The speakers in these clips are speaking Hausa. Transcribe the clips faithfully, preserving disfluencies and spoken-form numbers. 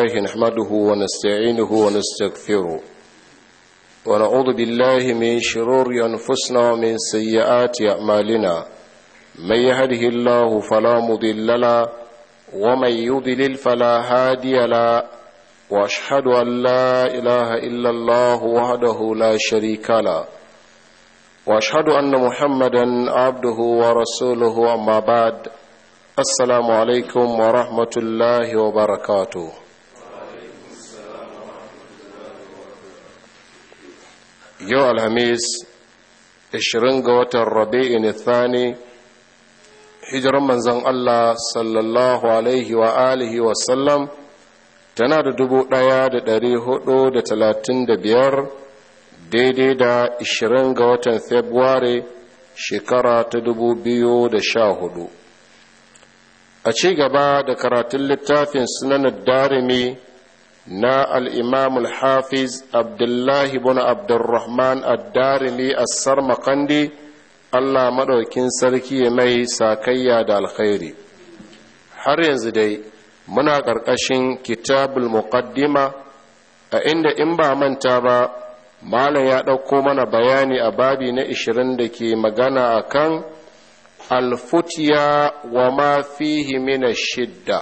لله نحمده ونستعينه ونستغفره ونعوذ بالله من شرور أنفسنا ومن سيئات أعمالنا من يهده الله فلا مضل له ومن يضلل فلا هادي له وأشهد أن لا إله إلا الله وحده لا شريك له وأشهد أن محمدا عبده ورسوله أما بعد السلام عليكم ورحمة الله وبركاته يوم الخميس عشرين قوة الربيع الثاني hijiran manzon Allah sallallahu alaihi wa alihi wa sallam tana da dubu ɗaya da ɗari hudu da talatin da biyar daidai da ishirin ga watan Februari shekara ta dubu biyu da sha hudu. A ci gaba da karatun littafin sunan darimi na al'imam al-hafiz Abdullahi bin Abdurrahman ad-Darimi as-Sarmaqandi, Allah maɗaukin sarki mai sakayya da alkhairi. Har yanzu dai muna ƙarƙashin kitabul muqaddima a inda in ba manta ba malam ya ɗauko mana bayani a babi na ishirin da ke magana akan alfutiya wa ma fihi min shidda,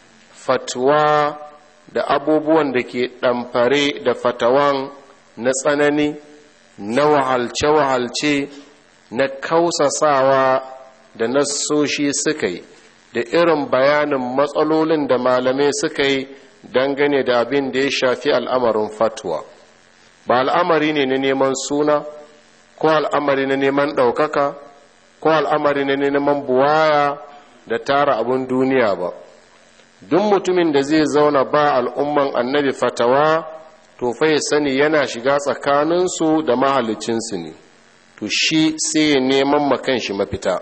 fatwa da abubuwan da ke ɗamfare da fatawan na tsanani na wahalce-wahalce na kausasawa da nassoshi suka yi da irin bayanin matsalolin da malamai suka yi dangane da abin da ya shafi al'amarin fatwa. Ba al'amari ne na neman suna ko al'amari na neman ɗaukaka ko al'amari na neman buwaya da tara abin duniya ba. Duk mutumin da zai zauna ba al'umman annabi fatawa to fa ya sani yana shiga tsakaninsu da mahalicinsu ne, to shi sai ya neman makan shi mafita.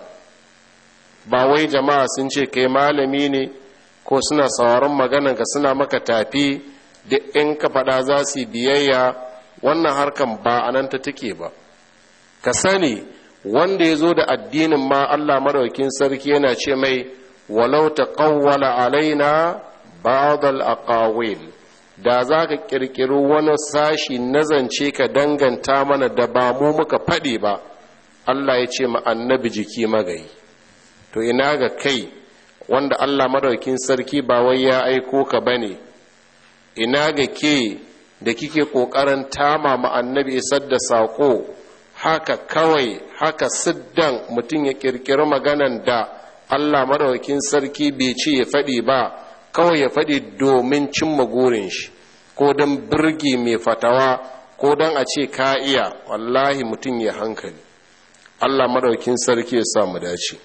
Ba wai jama'a sun ce kai malami ne ko suna sauraron maganarka suna maka tafi duk in ka faɗa za su yi biyayya, wannan harkan ba a nan ta take ba. Ka sani wanda ya zo da addinin ma Allah madaukakin sarki yana ce mai walau taqawwala alaina ba'd al-aqawil, da za ka ƙirƙiri wani sashi na zance ka danganta mana da ba mu muka faɗi ba, Allah ya ce ma annabi jiki magayi. To ina ga kai wanda Allah madaukakin sarki ba wai ya aiko ka bane, ina ga ke da kike ƙoƙarin tama ma annabi isar da saƙo haka kawai, haka siddan mutum ya ƙirƙiri maganan da Allah madaukakin sarki bai ce ya faɗi ba, kawai ya faɗi domin cimma gurin shi ko don birgi mai fatawa ko don a ce ka iya. Wallahi mutum ya hankali. Allah madaukin sarki ya samu dace.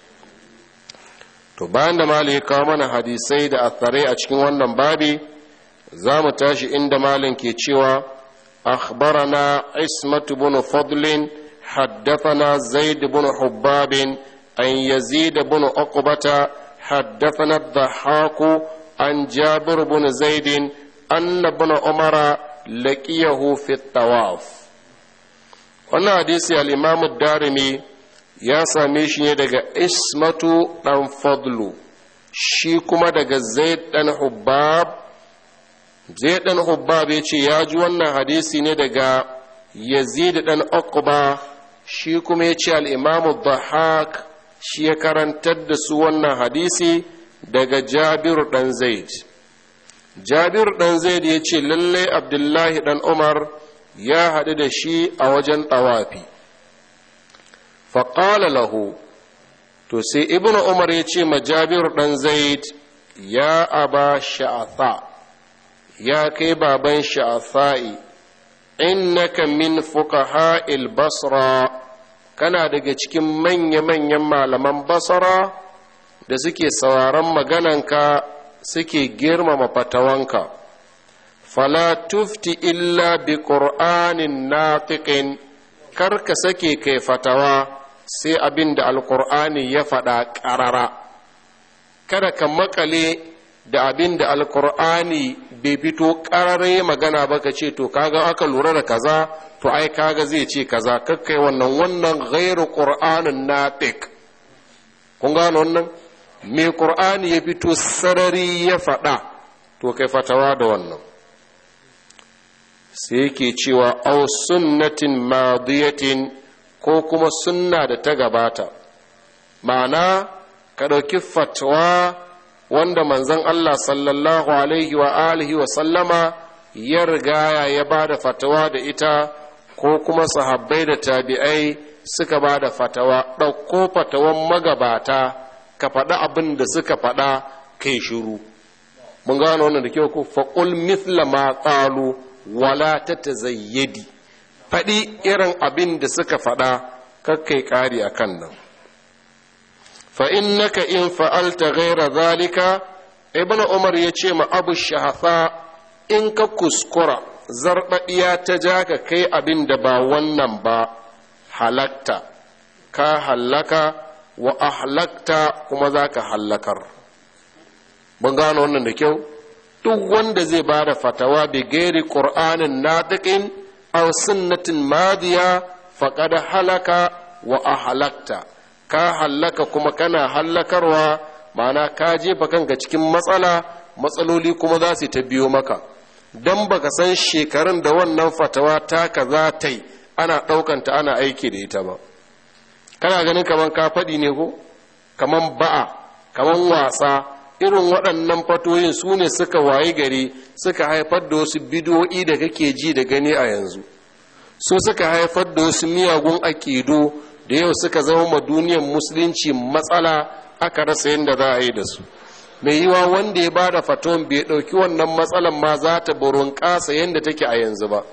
To bayan da malin ya kawo mana hadisai da atharai a cikin wannan babi, za mu tashi inda malin ke cewa akhbarana ismatu bin fadlin haddathana zaid bin hubbabin an yazid bin uqbata haddathana ad-dhahhak an jabir bin zaid anna ibn umara laqiyahu fi tawaf. Wannan hadisi al-imam ad-darimi ya same shi ne daga ismatu dan fadlu, shi kuma daga zaid dan hubbab. Zaid dan hubbab ya ce ya ji wannan hadisi ne daga yazid dan uqba, shi kuma ya ce al-imam ad-dhahhak shi ya karantar da su wannan hadisi daga jabir dan zaid. Jabir ɗan Zaid ya ce lallai Abdullahi ɗan Umar ya haɗu da shi a wajen ɗawafi. Faƙala lahu, to sai Ibn Umar ya ce ma Jabir ɗan Zaid, ya aba sha'atha, ya kai baban sha'atha'i, innaka min fuqaha'il Basra, kana daga cikin manya-manyan malaman Basra da suke sauraron magananka suke girmama fatawanka. Fala tufti illa bi qur'anin natiqin, kar ka sake kai fatawa sai abin da alqur'ani ya faɗa ƙarara. Kada ka makale da abin da alqur'ani bai fito ƙarare magana ba ka ce to kaga aka lura da kaza to ai kaga zai ce kaza, kakkai wannan wannan ghairu qur'anin natiq. Kun gano wannan? mai ƙur'ani ya fito sarari ya faɗa to kai fatawa da wannan. sai yake cewa aw sunnatin madiyatin, ko kuma sunna da ta gabata, ma'ana ka ɗauki fatwa wanda manzon Allah sallallahu alaihi wa alihi wa sallama ya rigaya ya ba da fatawa da ita, ko kuma sahabbai da tabi'ai suka ba da fatawa. ɗauko fatawan magabata ka faɗa abin da suka faɗa kai shiru. mun gano wannan da kyau ko faqul mithla ma qalu wala tatazayyadi, faɗi irin abin da suka faɗa kakkai ƙari a kan nan. fa innaka in fa'alta ghaira zalika, ibnu umar ya ce ma abu shahafa, in ka kuskura zarɓaɗiya ta ja ka kai abin da ba wannan ba, halakta ka hallaka wa ahlakta kuma za ka hallakar. mun gano wannan da kyau. duk wanda zai ba da fatawa bi gairi ƙur'anin natiqin aw sunnatin madiya faqad halaka wa ahlakta, ka hallaka kuma kana hallakarwa, ma'ana ka jefa kanka cikin matsala, matsaloli kuma za su ta biyo maka, dan baka san shekarun da wannan fatawa taka za ta yi ana ɗaukanta ana aiki da ita ba. kana ganin kaman ka faɗi ne ko kaman ba'a kaman wasa, irin waɗannan fatoyin su ne suka wayi gari suka haifar da wasu bidiyoyi da kake ji da gani a yanzu, su suka haifar da wasu miyagun aƙidu da yau suka zama ma duniyar musulunci matsala, aka rasa yadda za a yi da su. mai yiwa wanda ya bada faton bai ɗauki wannan matsalan ma za ta burin ƙasa yadda take a yanzu ba,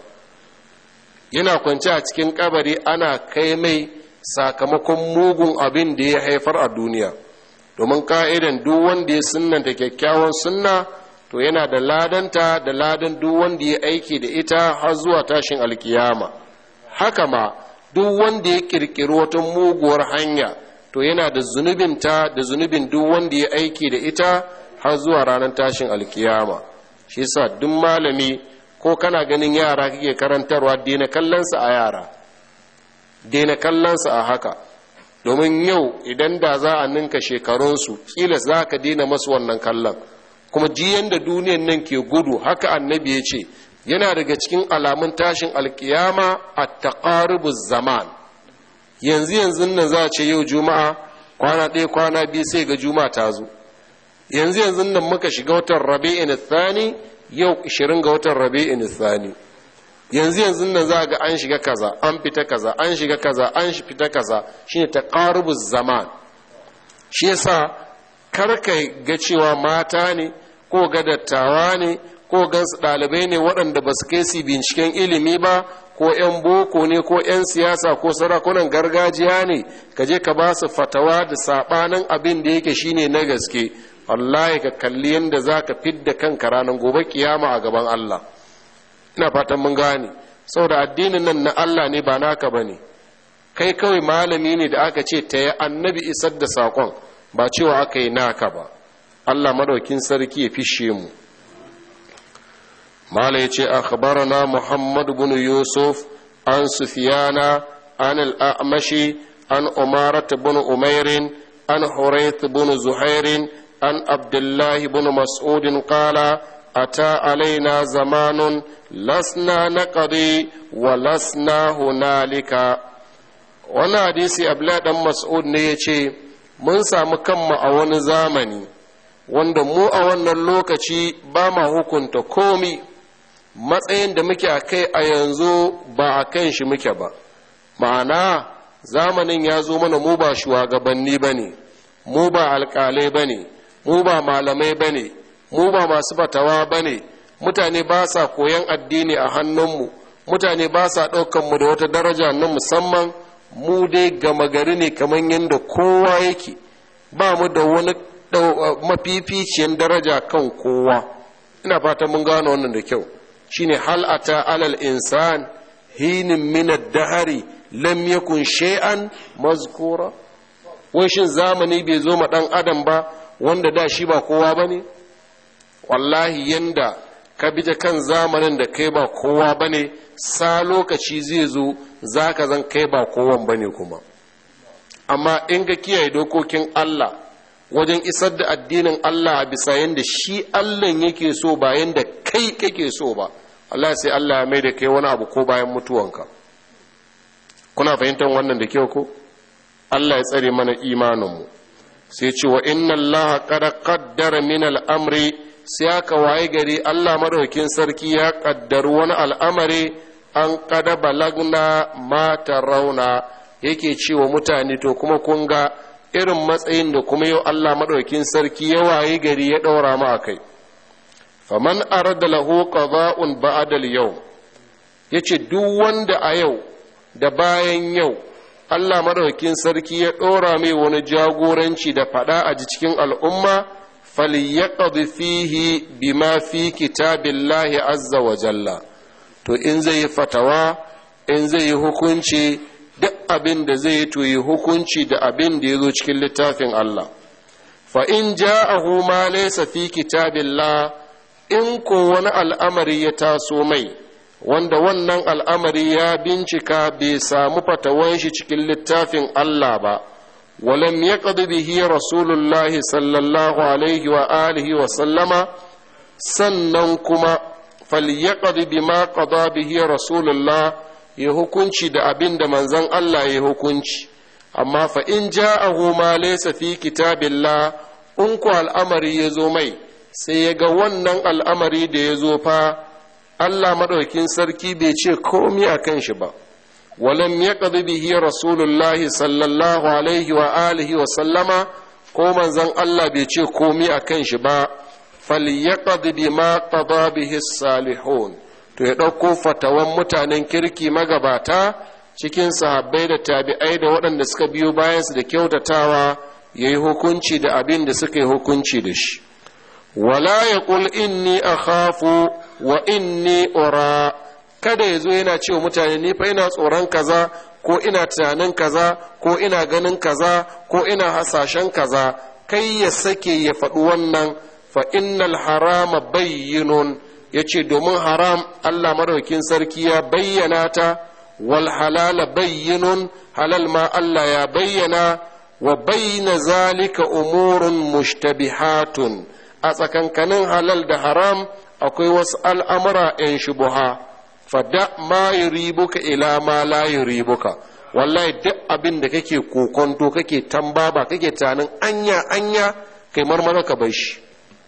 yana kwance a cikin kabari ana kai mai sakamakon mugun abin da ya haifar a duniya. domin ka'idan duk wanda ya sunnanta kyakkyawan sunna to yana da ladanta da ladan duk wanda ya aiki da ita har zuwa tashin alkiyama. haka ma duk wanda ya kirkiri wata muguwar hanya to yana da zunubinta da zunubin duk wanda ya aiki da ita har zuwa ranar tashin alkiyama. shi yasa duk malami ko kana ganin yara kake karantarwa, daina kallonsa a yara, daina kallonsa a haka, domin yau idan da za a ninka shekarunsu kila za ka daina masu wannan kallon. kuma jiyan da duniyan nan ke gudu, haka annabi ya ce yana daga cikin alamun tashin alkiyama a taqarubuz zaman. yanzu yanzu nan za a ce yau juma'a, kwana ɗaya kwana biyu sai ga juma'a ta zo. yanzu yanzu nan muka shiga watan rabi'in thani, yau ishirin ga watan rabi'in thani. yanzu yanzu nan za ga an shiga kaza an fita kaza an shiga kaza an fita kaza, shine taqarubuz zaman. shi yasa karka ga cewa mata ne ko ga dattawa ne ko gansu ɗalibai ne waɗanda ba su kai su binciken ilimi ba, ko 'yan boko ne ko 'yan siyasa ko sarakunan gargajiya ne, ka je ka ba su fatawa da saɓanin abin da yake shine na gaske. wallahi ka kalli yadda za ka fidda kanka ranar gobe kiyama a gaban Allah. ina fatan mun gane, saboda addinin nan na Allah ne ba naka ba ne, kai kawai malami ne da aka ce ta yi annabi isar da saƙon, ba cewa aka yi naka ba. Allah madaukin sarki ya fishe mu. mala ya ce akhbarana Muhammad bin Yusuf an Sufyana an al-A'mashi an Umarat bin Umairin an Hurayth bin Zuhairin an Abdullah bin Mas'ud qala ata alaina zamanun lasna naqdi wa lasna hunalika. wannan hadisi Abdullah dan Mas'ud ne yace mun samu kanmu a wani zamani wanda mu a wannan lokaci ba ma hukunta komi, matsayin da muke a kai a yanzu ba a kan shi muke ba. ma'ana zamanin ya zo mana mu ba shugabanni ba ne, mu ba alƙalai ba ne, mu ba malamai ba ne, mu ba masu fatawa ba ne, mutane ba sa koyan addini a hannunmu, mutane ba sa ɗaukanmu da wata daraja na musamman, mu dai gama gari ne kamar yadda kowa yake, ba mu da wani mafificiyar daraja kan kowa. ina fatan mun gano wannan da kyau. shine hal ata alal insan hinin min ad-dahri lam yakun shay'an mazkura. wai shin zamani bai zo ma dan adam ba wanda da shi ba kowa bane? wallahi yanda ka bi kan zamanin da kai ba kowa bane, sa lokaci zai zo zaka zan kai ba kowan bane kuma. amma in ga kiyaye dokokin Allah wajen isar da addinin Allah a bisa yanda shi Allah yake so ba yanda kai kake so ba, Allah sai Allah ya mai da kai wani abu ko bayan mutuwanka. Kuna fahimtar wannan da kyau ko? Allah ya tsare mana imaninmu. Sai ce wa inna Allah qad qaddara min al-amri, sai aka waye gari Allah madaukin sarki ya kaddar wani al'amari, an kada balagna ma tarawna, yake cewa mutane to kuma kun ga irin matsayin da kuma yau Allah madaukin sarki ya waye gari ya daura mu akai. Faman arada lahu qada'un ba'da al-yawm, yace duk wanda a yau da bayan yau Allah madaukakin sarki ya ɗora mai wani jagoranci da faɗa a cikin al'umma, falyaqdi fihi bima fi kitabillahi azza wa jalla, to in zai yi fatawa, in zai yi hukunci, duk abin da zai yi to yi hukunci da abin da ya zo cikin littafin Allah. Fa in ja'ahu ma laysa fi kitabillah, in ko wani al'amari ya taso mai wanda wannan al'amari ya bincika bai samu fatawan shi cikin littafin Allah ba, walam ya bihi rasulullahi sallallahu alaihi wa alihi wa sallama, sannan kuma falyaqdi bima qada bihi rasulullah, ya hukunci da abin da manzon Allah ya hukunci. Amma fa in ja'ahu ma laysa fi kitabillah, in ko al'amari ya zo mai sai ya ga wannan al'amari da ya zo fa Allah maɗaukin sarki bai ce komi a kan shi ba, walam ya bihi rasulullahi sallallahu alaihi wa alihi wa sallama, ko manzon Allah bai ce komi a kan shi ba, falyaqdi bima qada bihi salihun, to ya ɗauko fatawan mutanen kirki magabata cikin sahabbai da tabi'ai da waɗanda suka biyo bayansu da kyautatawa, ya yi hukunci da abin da suka yi hukunci da shi. Wala ya ƙul inni akhafu wa inni ura, kada ya zo yana cewa mutane ni fa ina tsoron kaza, ko ina tunanin kaza, ko ina ganin kaza, ko ina hasashen kaza, kai ya sake ya faɗi wannan. Fa innal harama bayyinun, ya ce domin haram Allah madaukin sarki ya bayyana ta, wal halala bayyinun, halal ma Allah ya bayyana, wa bayna zalika umurun mushtabihatun, a tsakankanin halal da haram akwai wasu al'amura ‘yan shubuha, fada ma yi ribuka ila ma la yi ribuka, wallahi duk abin da kake kokonto kake tambaba kake tanin anya anya kai marmara ka bai shi,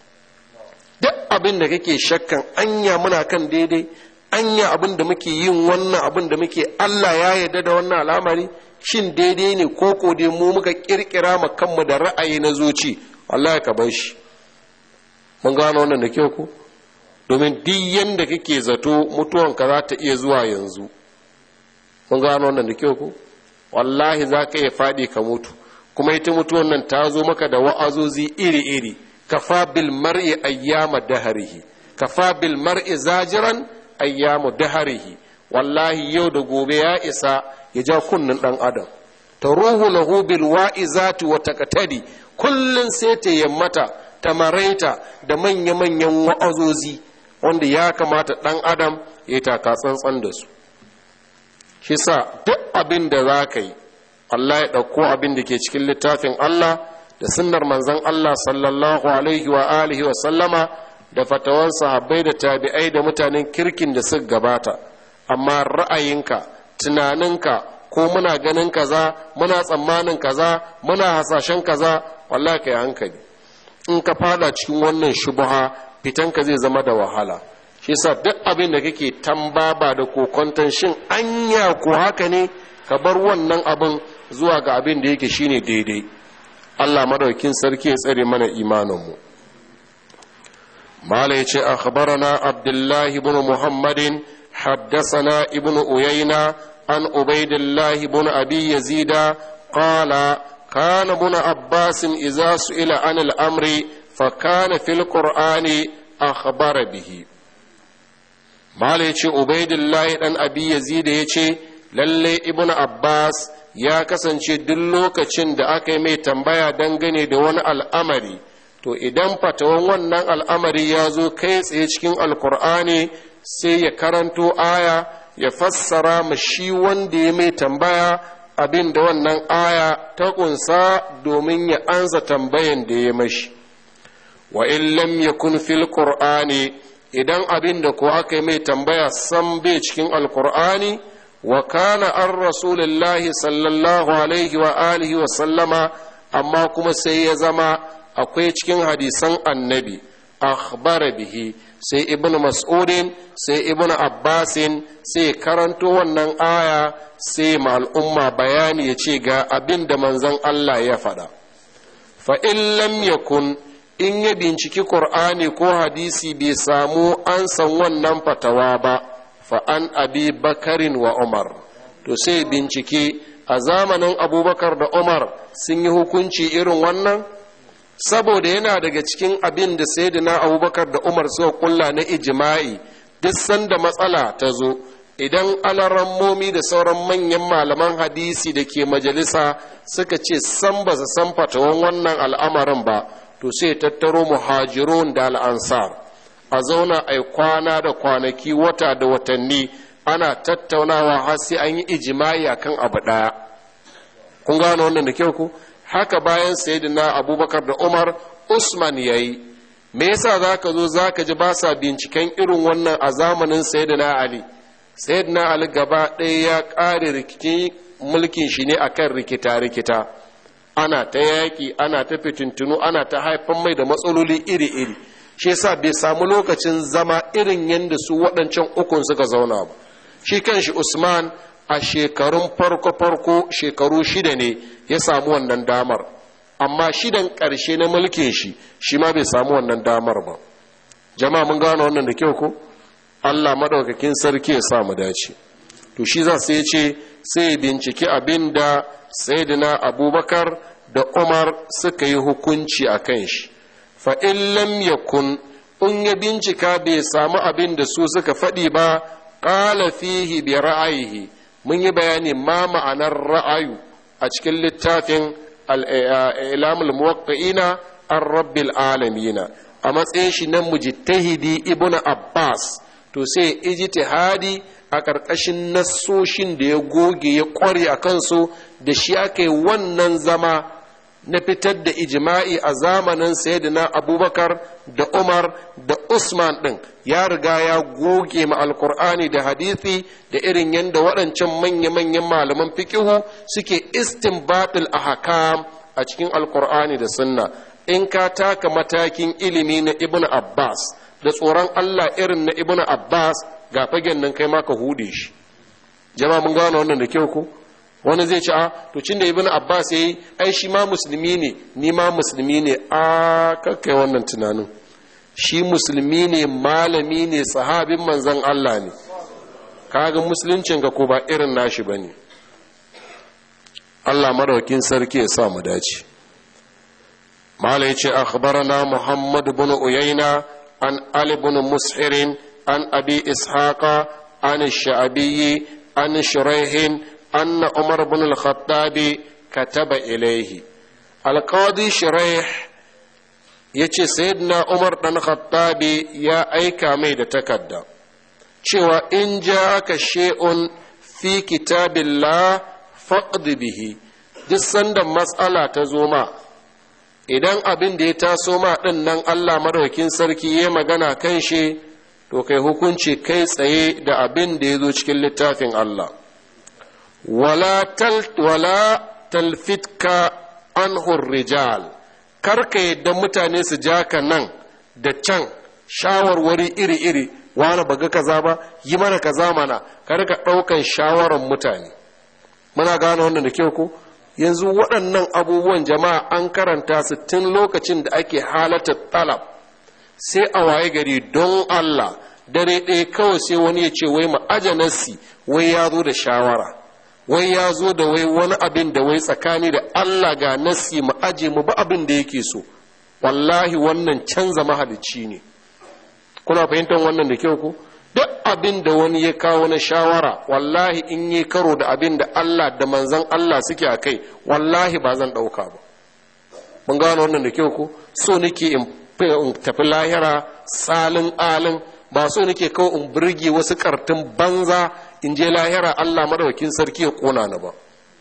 duk abin da kake shakkan anya muna kan daidai, anya abin da muke yin wannan abin da muke Allah ya yarda da wannan al'amari, shin daidai ne ko ko dai mu muka kirkira ma kanmu da ra'ayi na zuci, wallahi ka bai shi. Mun gano wannan da kyau ko? Domin duk yanda kake zato mutuwanka za ta iya zuwa yanzu. Mun gano wannan da kyau ko? Wallahi za ka iya faɗi ka mutu, kuma ita mutuwan nan ta zo maka da wa'azozi iri-iri. Kafa bil mar'i ayyama daharihi, kafa bil mar'i zajiran ayyamu daharihi. Wallahi yau da gobe ya isa ya ja kunnin ɗan adam. Ta ruhu lahu bil wa'izati wa taqtadi, kullun sai ta yammata ta maraita da manya-manyan wa'azozi wanda ya kamata ɗan adam ya taka tsantsan da su. Shi sa duk abin da za ka yi, Allah ya ɗauko abin da ke cikin littafin Allah da sunnar manzon Allah sallallahu alaihi wa alihi wa sallama da fatawan sahabbai da tabi'ai da mutanen kirkin da suka gabata. Amma ra'ayinka, tunaninka, ko muna ganin kaza, muna tsammanin kaza, muna hasashen kaza, wallahi ka yi hankali. In ka fada cikin wannan shubuha, fitanka zai zama da wahala. Shi yasa duk abin da kake tambaba da kokonton shin anya ko haka ne, ka bar wannan abin zuwa ga abin da yake shine daidai. Allah madaukin sarki ya tsare mana imaninmu. Mala yace akhbarana Abdullah ibn Muhammadin haddathana ibn Uyayna an Ubaydillah ibn Abi Yazid qala kana ibn Abbas idza su'ila an al-amri fa kana fil Qur'ani akhbara bihi. Mala yace Ubaydillah dan Abi Yazid yace lalle ibn Abbas ya kasance duk lokacin da aka yi mai tambaya dangane da wani al'amari, to idan fatawan wannan al'amari ya zo kai tsaye cikin alkur'ani sai ya karanto aya ya fassara ma shi wanda ya mai tambaya abin da wannan aya ta ƙunsa domin ya ansa tambayan da ya mashi. Wa in lam yakun fil qur'ani, idan abin da ko aka yi mai tambaya san bai cikin alqur'ani, wa kana an rasulillahi sallallahu alaihi wa alihi wa sallama, amma kuma sai ya zama akwai cikin hadisan annabi akhbara bihi, sai ibn mas'udin sai ibn abbasin sai karanto wannan aya sai ma al'umma bayani ya ce ga abin da manzon Allah ya faɗa. Fa in lam yakun, in ya binciki qur'ani ko hadisi bai samu an san wannan fatawa ba, fa an abi bakarin wa umar, to sai bincike a zamanin abubakar da umar sun yi hukunci irin wannan, saboda yana daga cikin abin da sayyidina abubakar da umar suka kulla na ijma'i. Duk sanda matsala ta zo, idan alarammomi da sauran manyan malaman hadisi da ke majalisa suka ce san ba su san fatawan wannan al'amarin ba, to sai tattaro muhajirun da al'ansar a zauna a kwana da kwanaki, wata da watanni, ana tattaunawa har sai an yi ijma'i akan abu ɗaya. Kun gano wannan da kyau ku? Haka bayan sayyidina abubakar da umar, usman ya yi. Me yasa za ka zo za ka ji ba sa binciken irin wannan a zamanin sayyidina ali? Sayyidina ali gaba ɗaya ya ƙare rikicin mulkin shi ne akan rikita-rikita, ana ta yaƙi, ana ta fitintunu, ana ta haifan mai da matsaloli iri-iri. Shi yasa bai samu lokacin zama irin yadda su waɗancan ukun suka zauna ba. Shi kanshi usman a shekarun farko-farko shekaru shida ne ya samu wannan damar, amma shidan ƙarshe na mulkin shi shi ma bai samu wannan damar ba. Jama'a mun gano wannan da kyau ko? Allah madaukakin sarki ya sa mu dace. To shi za su ce sai binciki abin da sayyidina abubakar da umar suka yi hukunci a kan shi. Fa in lam yakun, in ya bincika bai samu abin da su suka faɗi ba, qala fihi bi ra'ayihi. Mun yi bayani ma ma'anar ra'ayu a cikin littafin al'ilamul muwaqqa'ina an rabbil alamina, a matsayin shi na mujtahidi ibn abbas, to sai ijtihadi a ƙarƙashin nassoshin da ya goge ya ƙware a kansu, da shi aka yi wannan zama na fitar da ijma'i a zamanin sayyidina abubakar da umar da usman ɗin. Ya riga ya goge ma alkur'ani da hadithi da irin yadda waɗancan manya-manyan malaman fikihu suke istinbatul ahkam a cikin alkur'ani da sunna. In ka taka matakin ilimi na ibnu abbas da tsoron allah irin na ibnu abbas, ga fagen nan kai ma ka hude shi. Jama'a mun gano wannan da kyau ko? Wani zai ci a to cin da ibn abbas yayi ai shi ma musulmi ne, ni ma musulmi ne. A kakkai wannan tunanin. Shi musulmi ne, malami ne, sahabin manzon Allah ne. Kaga musuluncin ga ko ba irin nashi bane. Allah madaukin sarki ya sa mu dace. Malai ce akhbarana Muhammad ibn Uyayna an Ali ibn Mushir an Abi Ishaqa an Sha'bi an Shuraihin أن عمر بن الخطاب كتب إليه. القاضي شريح yace sayyidina Umar dan Khattabi ya aika mai da takarda cewa in ja'aka shay'un fi kitabillah faqd bihi, duk sanda matsala ta zo ma, idan abin da ya taso ma din nan Allah madaukakin sarki ya magana kan shi, to kai hukunci kai tsaye da abin da ya zo cikin littafin Allah. wala tal wala talfitka anhu rijal, karka yadda mutane su ja ka nan da can shawarwari iri-iri, wani baga kaza ba, yi mana kaza mana, karka ɗaukan shawaran mutane. Muna gane wannan da kyau ko? Yanzu waɗannan abubuwan jama'a an karanta su tun lokacin da ake halatta talab, sai a waye gari don Allah dare ɗaya kawai sai wani ya ce wai ma'ajanarsi wai ya zo da shawara, wai ya zo da wai wani abin da wai tsakani da Allah ga nasi mu aje mu ba abin da yake so. Wallahi wannan canza mahalicci ne. Kuna fahimtar wannan da kyau ko? Duk abin da wani ya kawo na shawara, wallahi in yi karo da abin da Allah da manzan Allah suke a kai, wallahi ba zan ɗauka ba. Mun gano wannan da kyau ko? So nake in tafi lahira salin alin, ba so nake kawai in burge wasu kartun banza in je lahira Allah madaukakin sarki ya kona ni ba.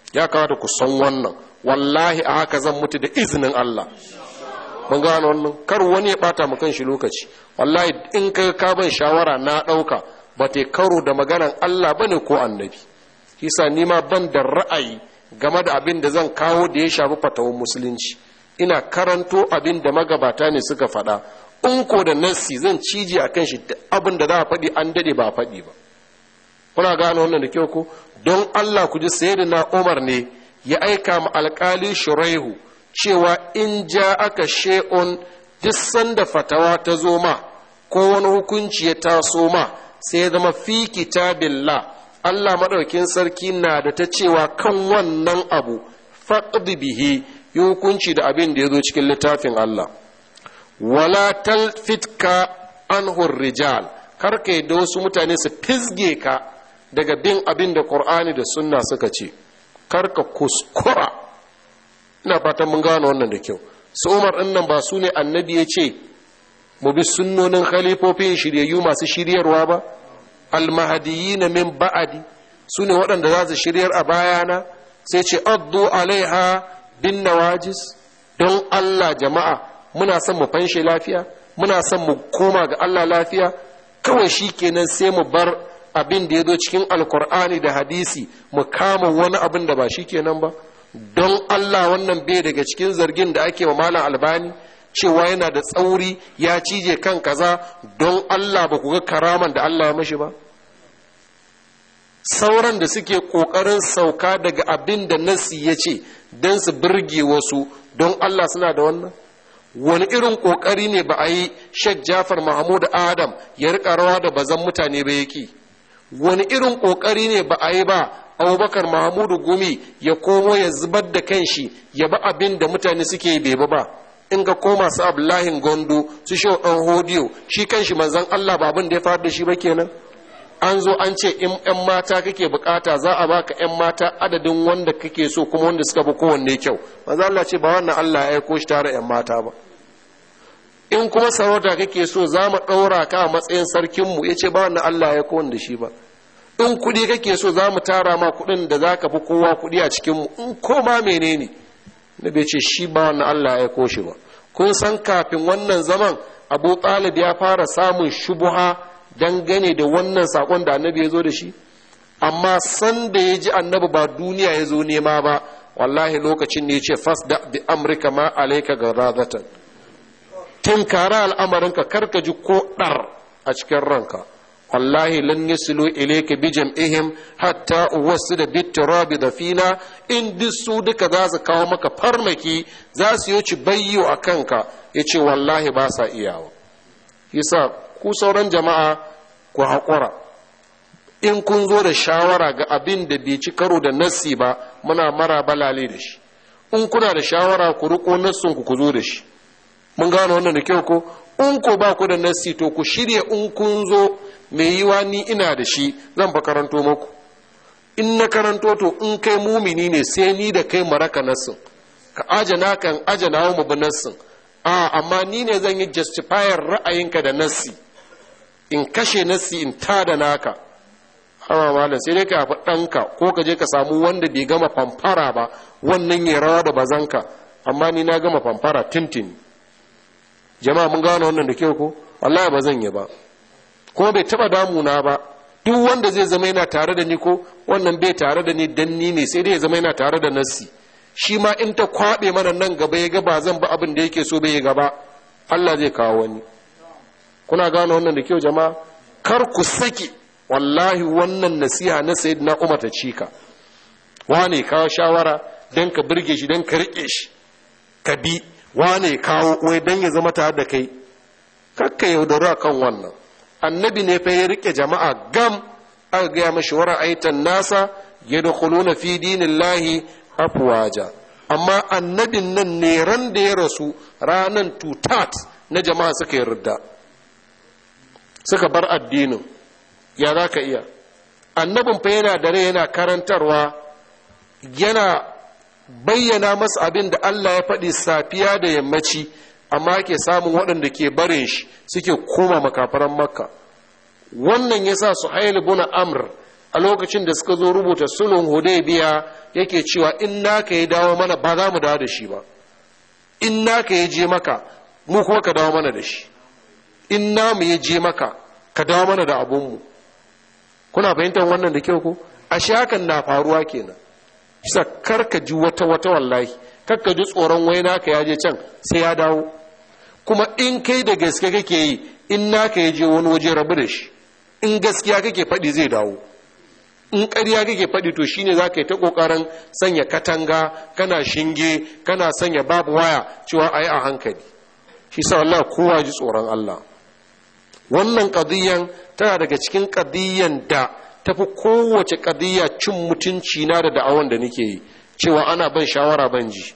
ya kamata ku san wannan. Wallahi a haka zan mutu da izinin Allah. Mun gano wannan, kar wani ya bata mu kan shi lokaci. Wallahi in ka ka ban shawara na dauka ba ta karo da maganan Allah bane ko annabi. Kisa ni ma ban da ra'ayi game da abin da zan kawo da ya shafi fatawun musulunci. Ina karanto abin da magabata ne suka faɗa. In ko da nassi zan cije akan shi abin da za a faɗi an dade ba a faɗi ba. Kuna gano wannan da kyau ko? Don Allah ku ji sayyidina Umar ne ya aika ma alƙali Shuraihu cewa in ja aka she'un duk sanda fatawa ta zo ma ko wani hukunci ya taso ma sai ya zama fi kitabillah, Allah madaukin sarki na da ta cewa kan wannan abu faqdi bihi, yi hukunci da abin da ya zo cikin littafin Allah. Wala talfitka anhu rijal, kar ka da wasu mutane su fizge ka daga bin abin da Qur'ani da sunna suka ce, kar ka kuskura. Ina fatan mun gano wannan da kyau. Su Umar ɗin nan ba su ne annabi ya ce mu bi sunnonin khalifofin shiryayyu masu shiryarwa ba, almahadiyina min ba'adi, su ne waɗanda za su shiryar a bayana. Sai ce addu alaiha bin nawajis. Don Allah jama'a, muna son mu fanshe lafiya, muna son mu koma ga Allah lafiya, kawai shi kenan sai mu bar abin da ya zo cikin alkur'ani da hadisi mu kama wani abin da ba shi kenan ba. Don Allah wannan bai daga cikin zargin da ake wa malam Albani cewa yana da tsauri ya cije kan kaza. Don Allah ba ku ga karaman da Allah ya mashi ba? Sauran da suke kokarin sauka daga abin da nasi ya ce don su birge wasu, don Allah suna da wannan? Wani irin kokari ne ba a yi Sheikh Jafar Mahmud Adam ya rika rawa da bazan mutane ba yake? Wani irin kokari ne ba a yi ba Abubakar Mahmudu Gumi ya komo ya zubar da kanshi ya ba abin da mutane suke bebe ba? In ga koma su Abdullahi Gondo su Shehu Dan Hodiyo, shi kanshi manzon Allah ba abin da ya faru da shi ba kenan? An zo an ce in ƴan mata kake bukata za a baka ƴan mata adadin wanda kake so kuma wanda suka fi kowanne kyau. Manzon Allah ce ba wannan Allah ya aiko shi tare ƴan mata ba. In kuma sarauta kake so za mu ɗaura ka a matsayin sarkinmu, ya ce ba wannan Allah ya aiko wanda shi ba. In kuɗi kake so za mu tara ma kuɗin da za ka fi kowa kuɗi a cikinmu, in koma menene, na bai ce shi ba wannan Allah ya aiko shi ba. Kun san kafin wannan zaman Abu Talib ya fara samun shubuha dangane da wannan sakon da annabi ya zo da shi, amma san da ya ji annabi ba duniya ya zo nema ba, wallahi lokacin ne ya ce fasda bi amrika ma alayka garadatan, tinkara al'amarinka karka ji ko ɗar a cikin ranka. Wallahi lan yasilu ilayka bi jam'ihim hatta uwassida bit turabi dafina, in duk su duka za su kawo maka farmaki za su yi ci bayyo a kanka, yace wallahi ba sa iyawa. Yasa ku sauran jama'a ku haƙura, in kun zo da shawara ga abin da bai ci karo da nassi ba, muna mara balale da shi. In kuna da shawara ku riko nassin ku ku zo da shi. Mun gano wannan da kyau ko? In ko ba ku da nassi to ku shirya, in kun zo mai yiwa ni ina da shi zan fa karanto muku. In na karanto to in kai mumini ne sai ni da kai maraka nassin, ka ajana kan ajana mu bi nassin. A amma ni ne zan yi justifier ra'ayinka da nassi, in kashe nassi in tada naka. Hawa malam sai dai ka yafi ɗanka ko ka je ka samu wanda bai gama famfara ba, wannan ya rawa da bazanka, amma ni na gama famfara tintin. Jama'a mun gano wannan da kyau ko? Wallahi ba zan yi ba, ko bai taba damuna ba. Duk wanda zai zama yana tare da ni ko wannan bai tare da ni dan ni ne, sai dai ya zama yana tare da nassi. Shi ma in ta kwaɓe mana nan gaba ya ga ba zan ba abin da yake so bai yi gaba, Allah zai kawo wani. Kuna gano wannan da kyau jama'a? Kar ku saki, wallahi wannan nasiha na sayyidina Umar ta cika. Wane kawo shawara dan ka burge shi, dan ka rike shi ka bi, wane kawo wai dan ya zama tare da kai, kakka yaudara kan wannan. Annabi ne fa ya rike jama'a gam, aka gaya mashi wa ra'aitan nasa yadkhuluna fi dinillahi afwaja. Amma annabin nan ne ran da ya rasu ranan tutat na jama'a suka yarda, suka bar addinin. Ya za ka iya? Annabin fa yana da rai, yana karantarwa, yana bayyana masa abin da Allah ya faɗi safiya da yammaci, amma ke samun waɗanda ke barin shi suke koma makafaran Makka. Wannan yasa Suhail ibn Amr a lokacin da suka zo rubuta sulhun hudaybiya yake cewa in naka ya dawo mana ba za mu dawo da shi ba, in naka ya je maka mu kuma ka dawo mana da shi, in namu ya je maka ka dawo mana da abunmu. Kuna fahimtar wannan da kyau ko? Ashe hakan na faruwa kenan. Kisa karka ji wata wata wallahi, karka ji tsoron wai naka ya je can sai ya dawo. Kuma in kai da gaske kake yi, in naka ya je wani waje rabu da shi, in gaskiya kake faɗi zai dawo, in ƙarya kake faɗi to shine za ka yi ta ƙoƙarin sanya katanga, kana shinge, kana sanya babu waya cewa a yi a hankali. Shi sa Allah kowa ji tsoron Allah. Wannan ƙadiyyan tana daga cikin ƙadiyyan da tafi kowace ƙadiyya cin mutunci na da da'awan da nake yi, cewa ana ban shawara ban ji.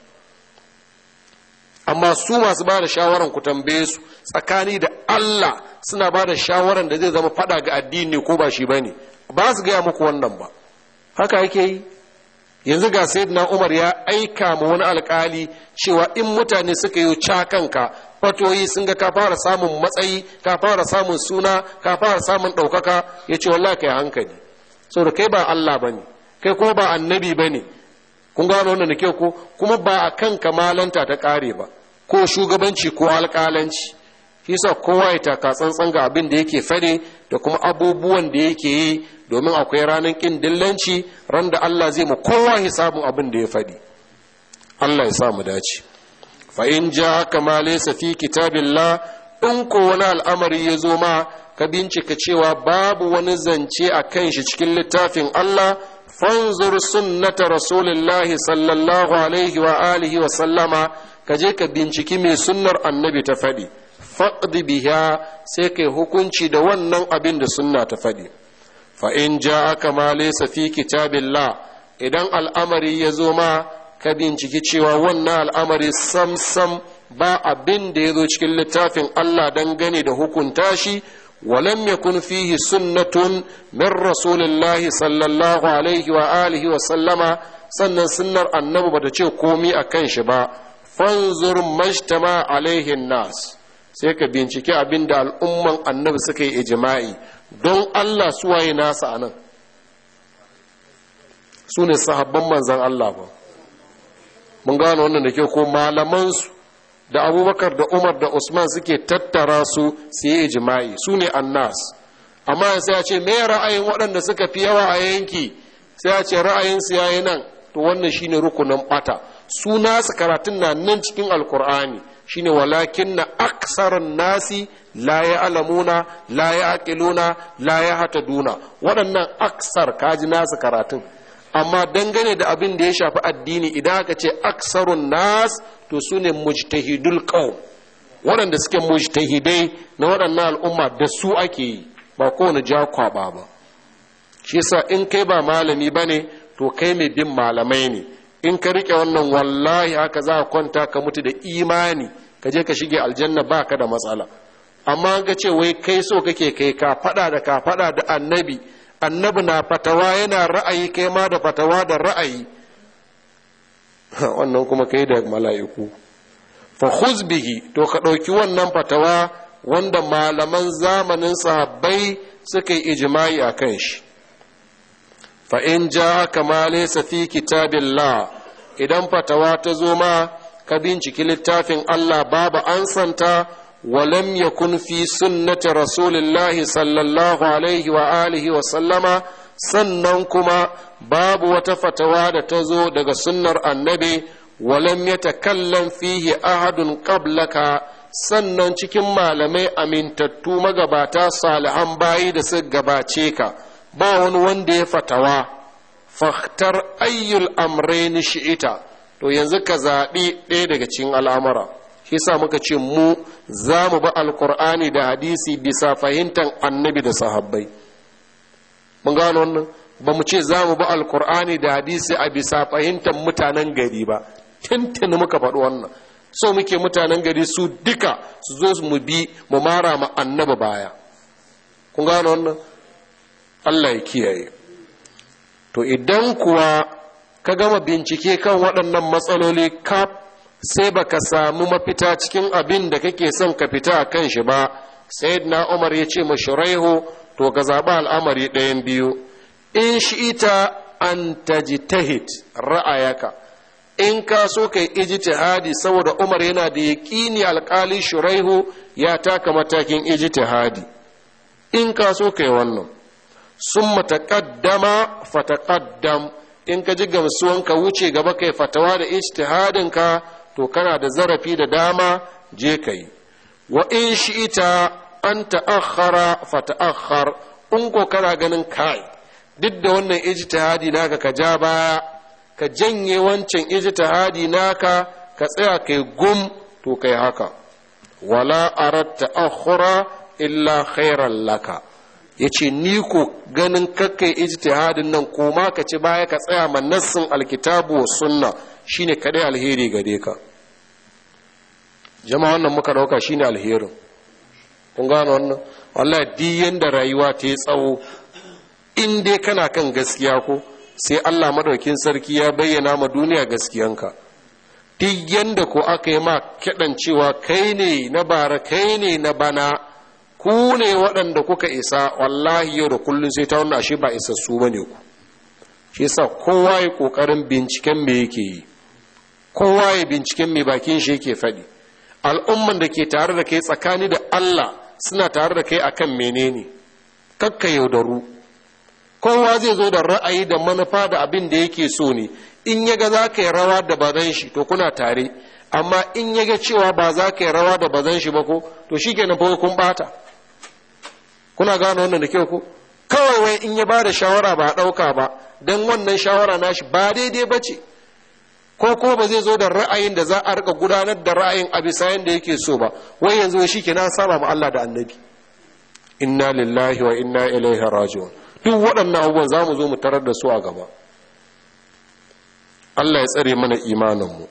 Amma su masu ba da shawaran ku tambaye su tsakani da Allah suna ba da shawaran da zai zama fada ga addini ko ba shi ba ne, ba su gaya muku wannan ba. Haka yake yi. Yanzu ga Sayyidina Umar ya aika ma wani alkali cewa in mutane suka yi cakanka fatoyi sun ga ka fara samun matsayi, ka fara samun suna, ka fara samun ɗaukaka, ya ce wallahi kai hankali, saboda kai ba Allah ba ne, kai kuma ba annabi ba ne. Kun gano wannan da kyau ko? Kuma ba a kan kamalanta ta ƙare ba, ko shugabanci ko alƙalanci. Shi sa kowa ya taka tsantsan ga abin da yake fade da kuma abubuwan da yake yi, domin akwai ranar ƙin dillanci, ran da Allah zai mu kowa hisabun abin da ya fadi. Allah ya sa mu dace. Fa in ja kama laysa fi kitabillah, in ko wani al'amari ya zo ma ka bincika cewa babu wani zance a kan shi cikin littafin Allah, fanzur sunnata rasulillahi sallallahu alaihi wa alihi wa sallama, ka je ka binciki mai sunnar annabi ta faɗi, faqdi biha, sai kai hukunci da wannan abin da sunna ta faɗi. Fa in ja'aka ma laysa fi kitabillah, idan al'amari ya zo ma ka binciki cewa wannan al'amari sam sam ba abin da ya zo cikin littafin Allah dangane da hukunta shi, ولم يكن فيه سنة من رسول الله صلى الله عليه وآله وسلم sannan sunnar annabi bata ce komi a kan shi ba, fanzur majtama alaihin nas, sai ka binciki abin da al'umman annabi suka yi ijma'i. Don Allah suwaye nasa anan? Su ne sahabban manzan Allah ba. Mun gano wannan da ke ko malamansu da abubakar da umar da usman suke tattara su su yi ijma'i, su ne annas. Amma sai ya ce me ra'ayin waɗanda suka fi yawa a yanki, sai ya ce ra'ayinsu ya yi nan, to wannan shine rukunin bata. Su nasu karatun na nan cikin alkur'ani, shine walakin na aksaran nasi la ya alamuna la ya aƙiluna la ya hataduna. Waɗannan aksar kaji nasu karatun. Amma dangane da abin da ya shafi addini, idan aka ce aksarun nas, to su ne mujtahidul qaum, waɗanda suke mujtahidai na waɗannan al'umma, da su ake yi, ba kowane ja kwaba ba. Shi yasa in kai ba malami ba ne, to kai mai bin malamai ne. In ka riƙe wannan wallahi haka za ka kwanta ka mutu da imani, ka je ka shige aljanna ba ka da matsala. Amma ga ce wai kai so kake kai ka faɗa da ka faɗa da annabi, annabi na fatawa yana ra'ayi, kai ma da fatawa da ra'ayi, wannan kuma kai da mala'iku. Fa khuz bihi, to ka ɗauki wannan fatawa wanda malaman zamanin sahabbai suka yi ijma'i a kan shi. Fa in ja kama laysa fi kitabillah, idan fatawa ta zo ma ka binciki littafin Allah babu ansanta, ولم يكن في سنة رسول الله صلى الله عليه وآله وسلم, sannan kuma babu wata fatawa da ta zo daga sunnar annabi, walam ya takallam fihi ahadun qablaka, sannan cikin malamai amintattu magabata salihan bayi da suka gabace ka ba wani wanda ya fatawa, fahtar ayyul amrayn shi'ita, to yanzu ka zaɓi ɗaya daga cikin al'amura. Shi sa muka ce mu za mu ba alkur'ani da hadisi bisa fahimtar annabi da sahabbai. Mun gano wannan? Ba mu ce za mu ba alkur'ani da hadisi a bisa fahimtar mutanen gari ba. Tintini muka faɗi wannan. So muke mutanen gari su duka su zo mu bi mu mara ma annabi baya. Kun gano wannan? Allah ya kiyaye. To idan kuwa ka gama bincike kan waɗannan matsaloli kaf, sai baka samu mafita cikin abin da kake son ka fita a kan shi ba, sayyidina Umar ya ce ma Shuraihu, to ka zaɓi al'amari ɗayan biyu, in shi'ita an tajtahid ra'ayaka, in ka so kai ijtihadi saboda Umar yana da yaqini alƙali Shuraihu ya taka matakin ijtihadi, in ka so kai wannan. Summa taqaddama fataqaddam, in ka ji gamsuwan ka wuce gaba kai fatawa da ijtihadin ka, to kana da zarafi da dama, je kai. Wa in shi'ita an ta'akhkhara fata'akhkhar, in ko kana ganin kai duk da wannan ijtihadi naka ka ja baya, ka janye wancan ijtihadi naka, ka tsaya kai gum, to kai haka. Wala arat ta'akhkhura illa khairan laka, yace ni ko ganin kakkai ijtihadin nan ko ma ka ci baya ka tsaya man nassin alkitabu was sunna shine kadai alheri gare ka. Jama'a wannan muka dauka shine alherin. Kun gano wannan? Wallahi di yanda rayuwa ta yi tsawo, in dai kana kan gaskiya ko sai Allah madaukin sarki ya bayyana ma duniya gaskiyanka. Duk yanda ko aka yi ma kiɗan cewa kai ne na bara, kai ne na bana, ku ne waɗanda kuka isa, wallahi yau da kullum sai ta wannan ashe ba isassu ba ne ku. Shi yasa kowa ya ƙoƙarin binciken me yake yi, kowa ya binciken me bakin shi yake faɗi. Al'umman da ke tare da kai tsakani da Allah suna tare da kai akan menene? Kakka yaudaru. Kowa zai zo da ra'ayi da manufa da abin da yake so ne. In ya ga za ka yi rawa da bazan shi, to kuna tare. Amma in ya ga cewa ba za ka yi rawa da bazan shi ba ko, to shi ke fa kun bata. Kuna gano wannan da kyau ko? Kawai wai in ya ba da shawara ba a ɗauka ba, don wannan shawara nashi ba daidai ba ce. Ko ko ba zai zo da ra'ayin da za a rika gudanar da ra'ayin a bisa yanda yake so ba. Wai yanzu shi ke na saba ma Allah da Annabi. Inna lillahi wa inna ilaihi raji'un. Duk waɗannan abubuwan za mu zo mu tarar da su a gaba. Allah ya tsare mana imaninmu.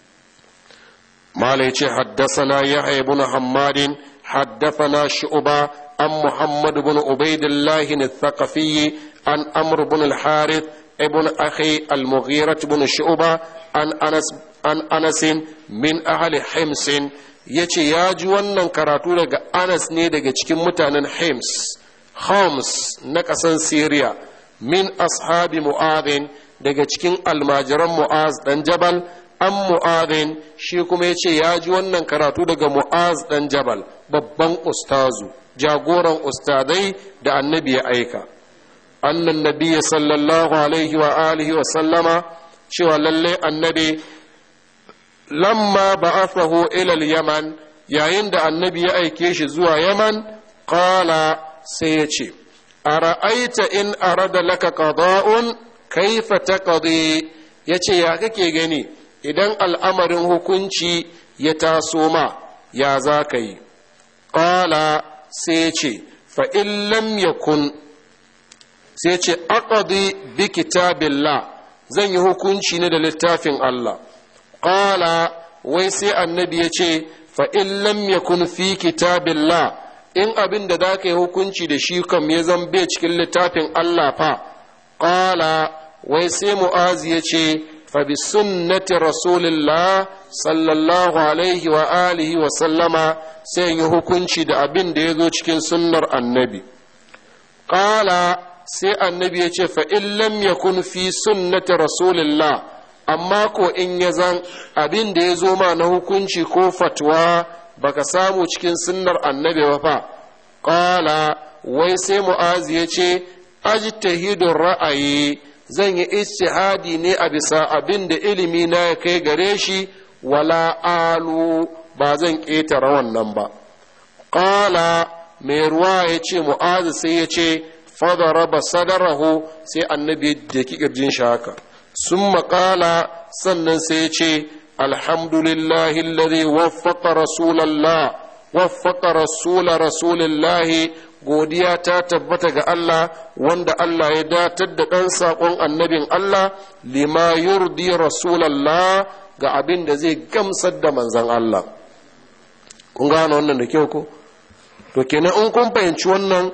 Mala ya ce haddasana Yahya ibn Hammadin haddathana Shu'ba an Muhammad ibn Ubaidillah al-Thaqafi an Amr ibn al-Harith ibn Akhi al-Mughira ibn Shu'ba an Anas an Anas min ahli Hims, yace ya ji wannan karatu daga Anas ne daga cikin mutanen Hims Homs na ƙasan Syria, min ashabi Mu'adhin daga cikin almajiran Mu'az dan Jabal, an Mu'adhin shi kuma ya ce ya ji wannan karatu daga Mu'az dan Jabal, babban ustazu, jagoran ustadai da annabi ya aika. Annan nabiya sallallahu alaihi wa alihi wa sallama, cewa lalle annabi lamma ba'athahu ila al-Yaman, yayin da annabi ya aike shi zuwa Yaman, qala sai ya ce, a ra'aita in arada laka qada'un kaifa taqdi, yace ya kake gani idan al'amarin hukunci ya taso ma ya za ka yi? Qala sai ya ce, fa in lam yakun, sai ya ce aqdi bi kitabillah, zan yi hukunci ne da littafin Allah. Qala wai sai annabi ya ce, fa in lam yakun fi kitabillah, in abin da za ka yi hukunci da shi kam ya zambe cikin littafin Allah fa. Ƙala wai sai Mu'azi ya ce, fa bi sunnati rasulillah sallallahu alaihi wa alihi wa sallama, sai yi hukunci da abin da ya zo cikin sunnar annabi. Ƙala sai annabi ya ce, fa in lam yakun fi sunnati rasulillah, amma ko in ya zan abin da ya zo ma na hukunci ko fatwa baka samu cikin sunnar annabi ba fa. Qala wai sai Mu'az ya ce, ajtahidur ra'ayi, zan yi ijtihadi ne a bisa abin da ilimi na ya kai gare shi, wala alu, ba zan ƙetare wannan ba. Qala mai ruwa ya ce Mu'az sai ya ce, fadaraba sadarahu, sai annabi da kirjin shi haka. Summa qala, sannan sai ya ce, alhamdulillahi alladhi waffaqa rasulallah waffaqa rasula rasulillahi, godiya ta tabbata ga Allah wanda Allah ya datar da ɗan saƙon annabin Allah, lima yurdi rasulallah, ga abin da zai gamsar da manzan Allah. Kun gano wannan da kyau ko? To kenan in kun fahimci wannan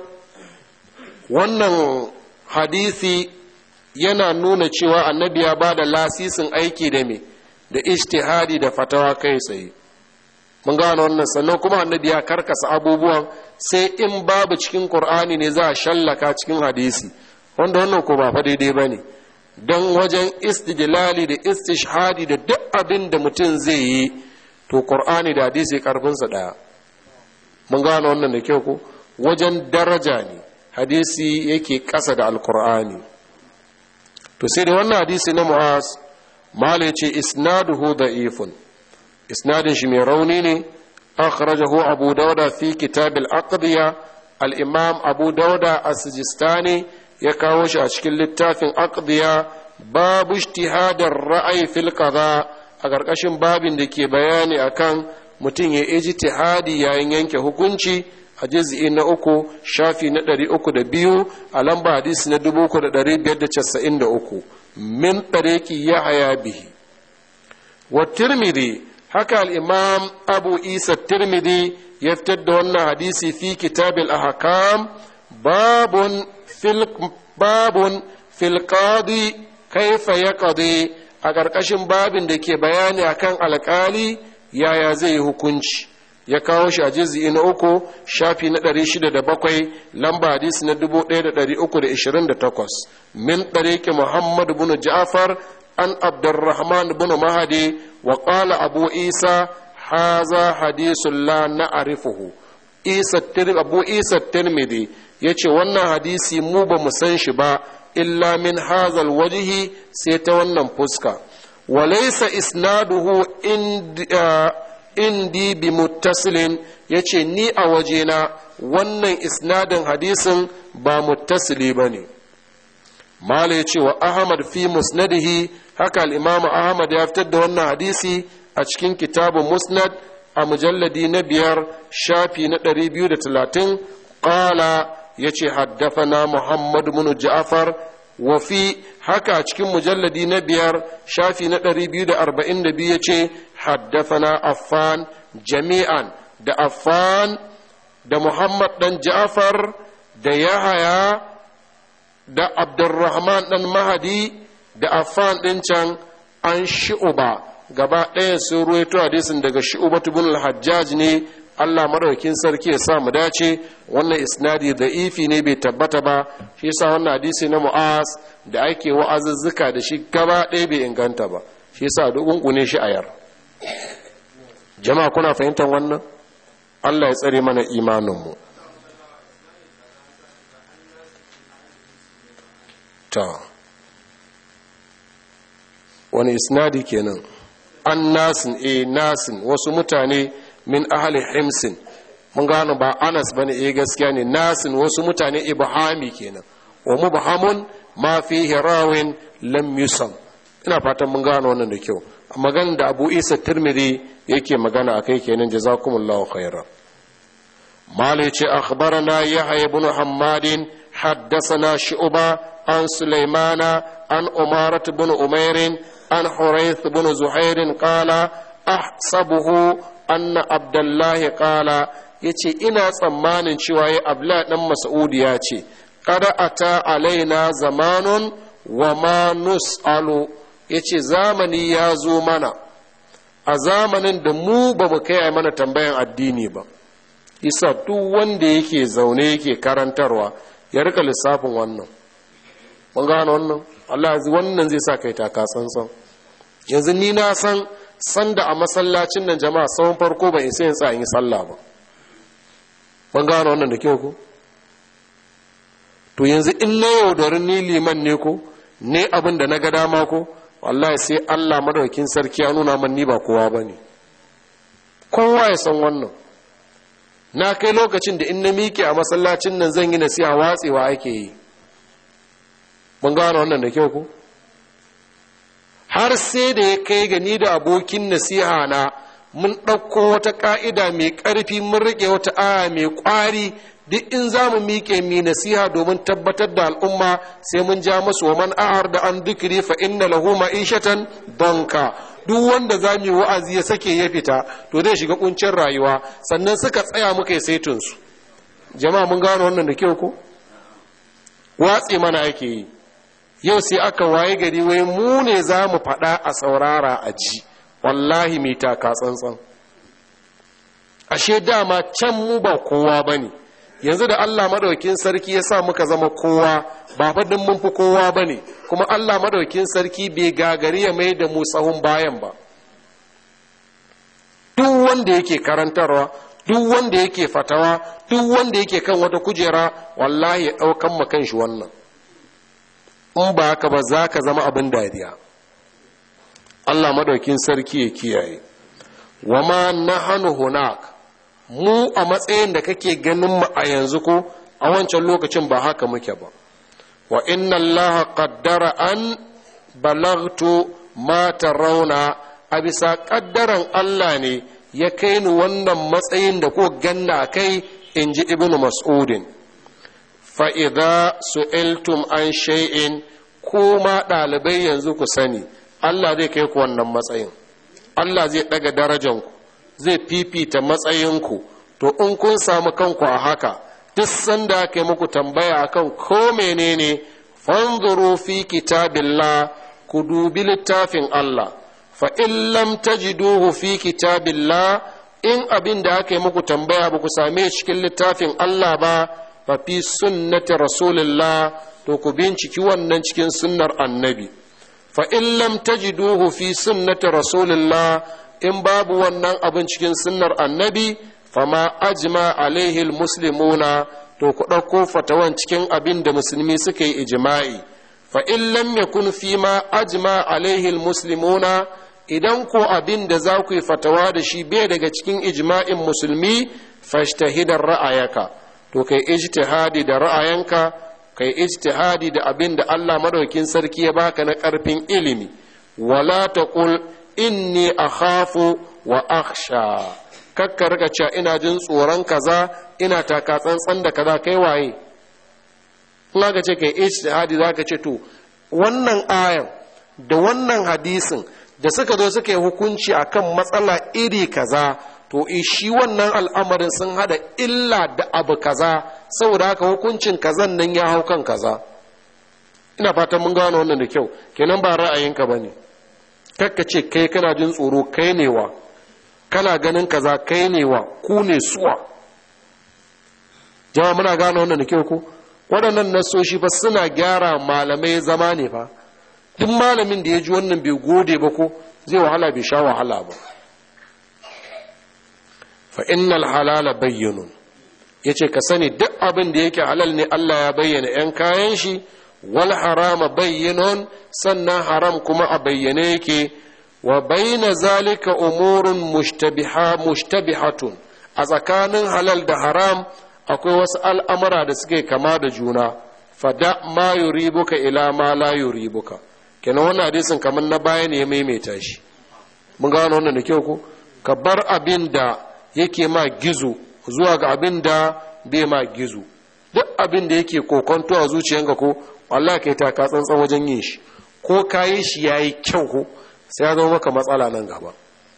wannan hadisi yana nuna cewa annabi ya ba da lasisin aiki da me da ijtihadi da fatawa kai tsaye. Mun gano wannan, sannan kuma annabi ya karkasa abubuwan sai in babu cikin Qur'ani ne za a shallaka cikin hadisi. wanda wannan ko ba fa daidai ba ne, don wajen istidlali da istishhadi da duk abin da mutum zai yi to ƙur'ani da hadisi ƙarfinsa ɗaya. Mun gano wannan da kyau ko wajen daraja ne hadisi yake ƙasa da alƙur'ani. To sai da wannan hadisi na Mu'az malai ce isnaduhu da'ifun, isnadin shi mai rauni ne. akhrajahu Abu Dawud fi kitab al-aqdiya, al-imam Abu Dawud as-Sijistani ya kawo shi a cikin littafin aqdiya babu ijtihadar ra'ayi fil qada, a ƙarƙashin babin da ke bayani akan mutum ya ijtihadi yayin yanke hukunci, a juz'i na uku shafi na ɗari uku da biyu a lamba hadisi na dubu uku da ɗari biyar da casa'in da uku min tariki yahaya bihi. Wa tirmidhi, haka al-imam abu isa tirmidhi ya fitar da wannan hadisi fi kitab al-ahkam babun fil babun fil qadi kaifa yaqdi, a ƙarƙashin babin da ke bayani akan alƙali yaya zai yi hukunci, ya kawo shi a juz'i na uku shafi na ɗari shida da bakwai lamba hadisi na dubu ɗaya da ɗari uku da ishirin da takwas min ɗariƙi Muhammad bin Ja'far an Abdurrahman bin Mahdi wa qala Abu Isa haza hadisun la na'rifuhu. Isa Abu Isa Tirmidhi yace wannan hadisi mu ba mu san shi ba illa min hazal wajhi, sai ta wannan fuska. wa laysa isnaduhu indi indi bi muttasilin, yace ni a wajena wannan isnadin hadisin ba muttasili bane. mala yace wa Ahmad fi musnadihi, haka al-Imam Ahmad ya fitar da wannan hadisi a cikin kitabun Musnad a mujalladi na biyar shafi na ɗari biyu da talatin. qala yace haddathana Muhammad bin Ja'far wa fi, haka a cikin mujalladi na biyar shafi na ɗari biyu da arba'in da biyu yace haddathana Affan jami'an, da Affan da Muhammad dan Ja'far da Yahaya da Abdurrahman dan Mahdi da Affan din can an Shu'ba, gaba ɗaya sun ruwaito hadisin daga Shu'ba ibn al-Hajjaj ne. Allah madaukakin sarki ya sa mu dace. Wannan isnadi da'ifi ne, bai tabbata ba, shi yasa wannan hadisi na Mu'az da ake wa'azuzzuka da shi gaba ɗaya bai inganta ba, shi yasa dukunkune shi a yar. Jama'a kuna fahimtar wannan? Allah ya tsare mana imanin mu. Ta wani isnadi kenan? An nasin, eh nasin, wasu mutane min ahli himsin, mun gano ba Anas bane, eh gaskiya ne, nasin wasu mutane ibhami kenan, wa mubhamun ma fihi rawin lam yusam. ina fatan mun gano wannan da kyau. Magana da Abu Isa Tirmidhi yake magana akai kenan, jazakumullahu khairan. malai ce akhbarana Yahya ibn Hammadin haddathana Shu'ba an Sulaimana an Umarat ibn Umairin an Hurayth ibn Zuhairin qala ahsabuhu anna Abdullahi qala, yace ina tsammanin cewa ya Abdullah dan Mas'ud ya ce kada ata alaina zamanun wa ma nus'alu, yace zamani ya zo mana, a zamanin da mu ba mu kai mana tambayan addini ba. Isa duk wanda yake zaune yake karantarwa ya rika lissafin wannan. Mun gano wannan? Allah wannan zai sa kai taka tsantsan. Yanzu ni na san sanda a masallacin nan jama'a tsawon farko ban isa yin sa in yi sallah ba. Mun gano wannan da kyau ko? To yanzu in na yaudarin ni liman ne ko, ne abin da na ga dama ko, wallahi sai Allah madaukakin sarki ya nuna man ni ba kowa bane. Kowa ya san wannan. Na kai lokacin da in na miƙe a masallacin nan zan yi nasiha watsewa ake yi. Mun gano wannan da kyau ko? Har sai da ya kai gani da abokin nasiha na mun ɗauko wata ƙa'ida mai ƙarfi, mun riƙe wata aya mai ƙwari, duk in za mu miƙe mi nasiha domin tabbatar da al'umma sai mun ja masu wa man a'ar da an dukiri fa inna lahu ma'ishatan donka. Duk wanda za mu yi wa'azi ya sake ya fita to zai shiga kuncin rayuwa, sannan suka tsaya muka yi saitinsu. Jama'a mun gano wannan da kyau ko? Watsi mana ake yi. Yau sai aka waye gari wai mu ne za mu faɗa a saurara a ji, wallahi mai taka tsantsan. Ashe dama can mu ba kowa ba ne, yanzu da Allah madaukin sarki ya sa muka zama kowa ba fadin mun fi kowa bane, kuma Allah madaukin sarki bai gagari ya mai da mu tsahon bayan ba. Duk wanda yake karantarwa, duk wanda yake fatawa, duk wanda yake kan wata kujera, wallahi ya daukan ma kanshi wannan, in ba haka ba za ka zama abin dariya. Allah madaukin sarki ya kiyaye. Wa ma nahanu hunak, mu a matsayin da kake ganin mu a yanzu ko a wancan lokacin ba haka muke ba. Wa inna allaha qaddara an balagtu ma tarawna, a bisa kaddaran Allah ne ya kai ni wannan matsayin da ko ganna kai, inji ibnu mas'udin. Fa idza su'iltum an shay'in, kuma dalibai yanzu ku sani Allah zai kai ku wannan matsayin, Allah zai daga darajanku, zai fifita matsayinku. To in kun samu kanku a haka, duk sanda aka yi muku tambaya akan ko menene, fanzuru fi kitabillah, ku dubi littafin Allah. Fa in lam tajiduhu fi kitabillah, in abin da aka yi muku tambaya ba ku same cikin littafin Allah ba, fa fi sunnati rasulillah, to ku binciki wannan cikin sunnar annabi. Fa in lam tajiduhu fi sunnati rasulillah, in babu wannan abin cikin sunnar annabi, fama ajma alaihi almuslimuna, to ku ɗauko fatawan cikin abin da musulmi suka yi ijma'i. Fa in lam yakun fi ma ajma alaihi almuslimuna, idan ko abin da za ku yi fatawa da shi bai daga cikin ijma'in musulmi, fashtahidar ra'ayaka, to kai ijtihadi da ra'ayanka, kai ijtihadi da abin da Allah madaukin sarki ya baka na ƙarfin ilimi. Wala taqul inni akhafu wa akhsha, kakka rika cewa ina jin tsoron kaza, ina taka tsantsan da kaza. Kai waye? in aka ce kai ijtihadi zaka ce to wannan ayan da wannan hadisin da suka zo suka yi hukunci akan matsala iri kaza, to shi wannan al'amarin sun hada illa da abu kaza, saboda haka hukuncin kazan nan ya hau kan kaza. Ina fatan mun gano wannan da kyau. Kenan ba ra'ayinka bane. Kakka ce kai kana jin tsoro, kai ne wa, kana ganin kaza, kai ne wa, ku ne suwa. Jama'a muna gano wannan da kyau ko? Waɗannan nasoshi fa suna gyara malamai zama ne fa. Duk malamin da ya ji wannan bai gode ba ko zai wahala, bai sha wahala ba. Fa innal halala bayyinun, yace ka sani duk abin da yake halal ne Allah ya bayyana yan kayan shi, wal harama bayyinun, sannan haram kuma a bayyane yake. Wa bayna zalika umurun mushtabiha mushtabihatun, a tsakanin halal da haram akwai wasu al'amura da suke kama da juna. Fada ma yuribuka ila ma la yuribuka. Kenan wannan hadisin kamar na baya ne ya maimaita shi. Mun gano wannan da kyau ko? Ka bar abin da yake ma gizo zuwa ga abin da bai ma gizo. Duk abin da yake kokonto a zuciyanka ko, wallahi kai ta ka tsantsan wajen yin shi. Ko kayi shi yayi kyau ko, sai ya zama maka matsala nan gaba.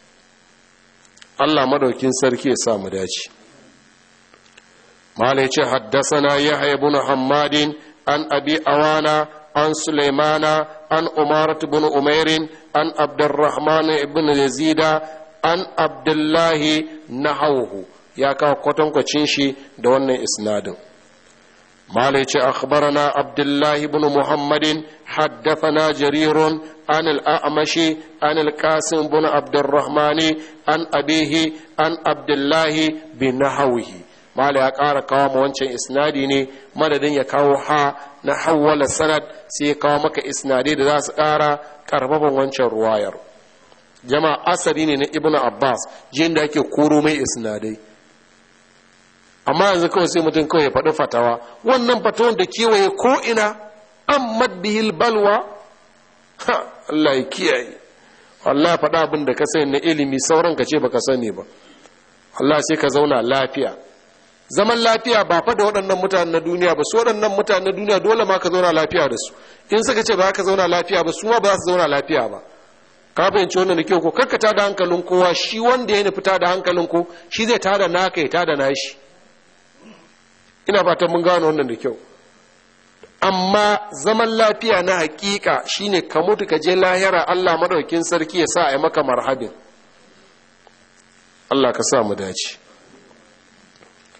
Allah madaukin sarki ya sa mu dace. Malai ce haddasana Yahya ibn Hammadin an Abi Awana an Sulaimana an Umarat ibn Umairin an Abdurrahman ibn Yazida an Abdullahi nahawhu, ya kawo kwatankwacin shi da wannan isnadin. Malai ce akhbarana Abdullahi ibn Muhammadin haddathana Jarirun an al-A'mashi an al-Qasim ibn Abdurrahman an abihi an Abdullahi bin nahawhi. Mala ya ƙara kawo ma wancan isnadi ne, madadin ya kawo ha na hawwala sanad, sai ya kawo maka isnadi da za su ƙara ƙarfafan wancan ruwayar. Jama'a asali ne na Ibn Abbas, jin da ake koro mai isnadai. Amma yanzu kawai sai mutum kawai ya faɗi fatawa, wannan fatawan da kewaye ko ina an madbihil balwa, ha Allah ya kiyaye. Allah faɗa abin da ka sani na ilimi, sauran ka ce baka sani ba. Allah sai ka zauna lafiya. Zaman lafiya ba fa da waɗannan mutanen na duniya ba, su waɗannan mutanen na duniya dole ma ka zauna lafiya da su. In suka ce ba ka zauna lafiya ba, su ma ba za su zauna lafiya ba. Ka fahimci wannan da kyau ko? Karka tada hankalin kowa, shi wanda ya nufi tada hankalin ko shi zai tada naka ya tada nashi. Ina fatan mun gano wannan da kyau. Amma zaman lafiya na hakika shine ka mutu ka je lahira, Allah madaukakin sarki ya sa a yi maka marhabin. Allah ka sa mu dace.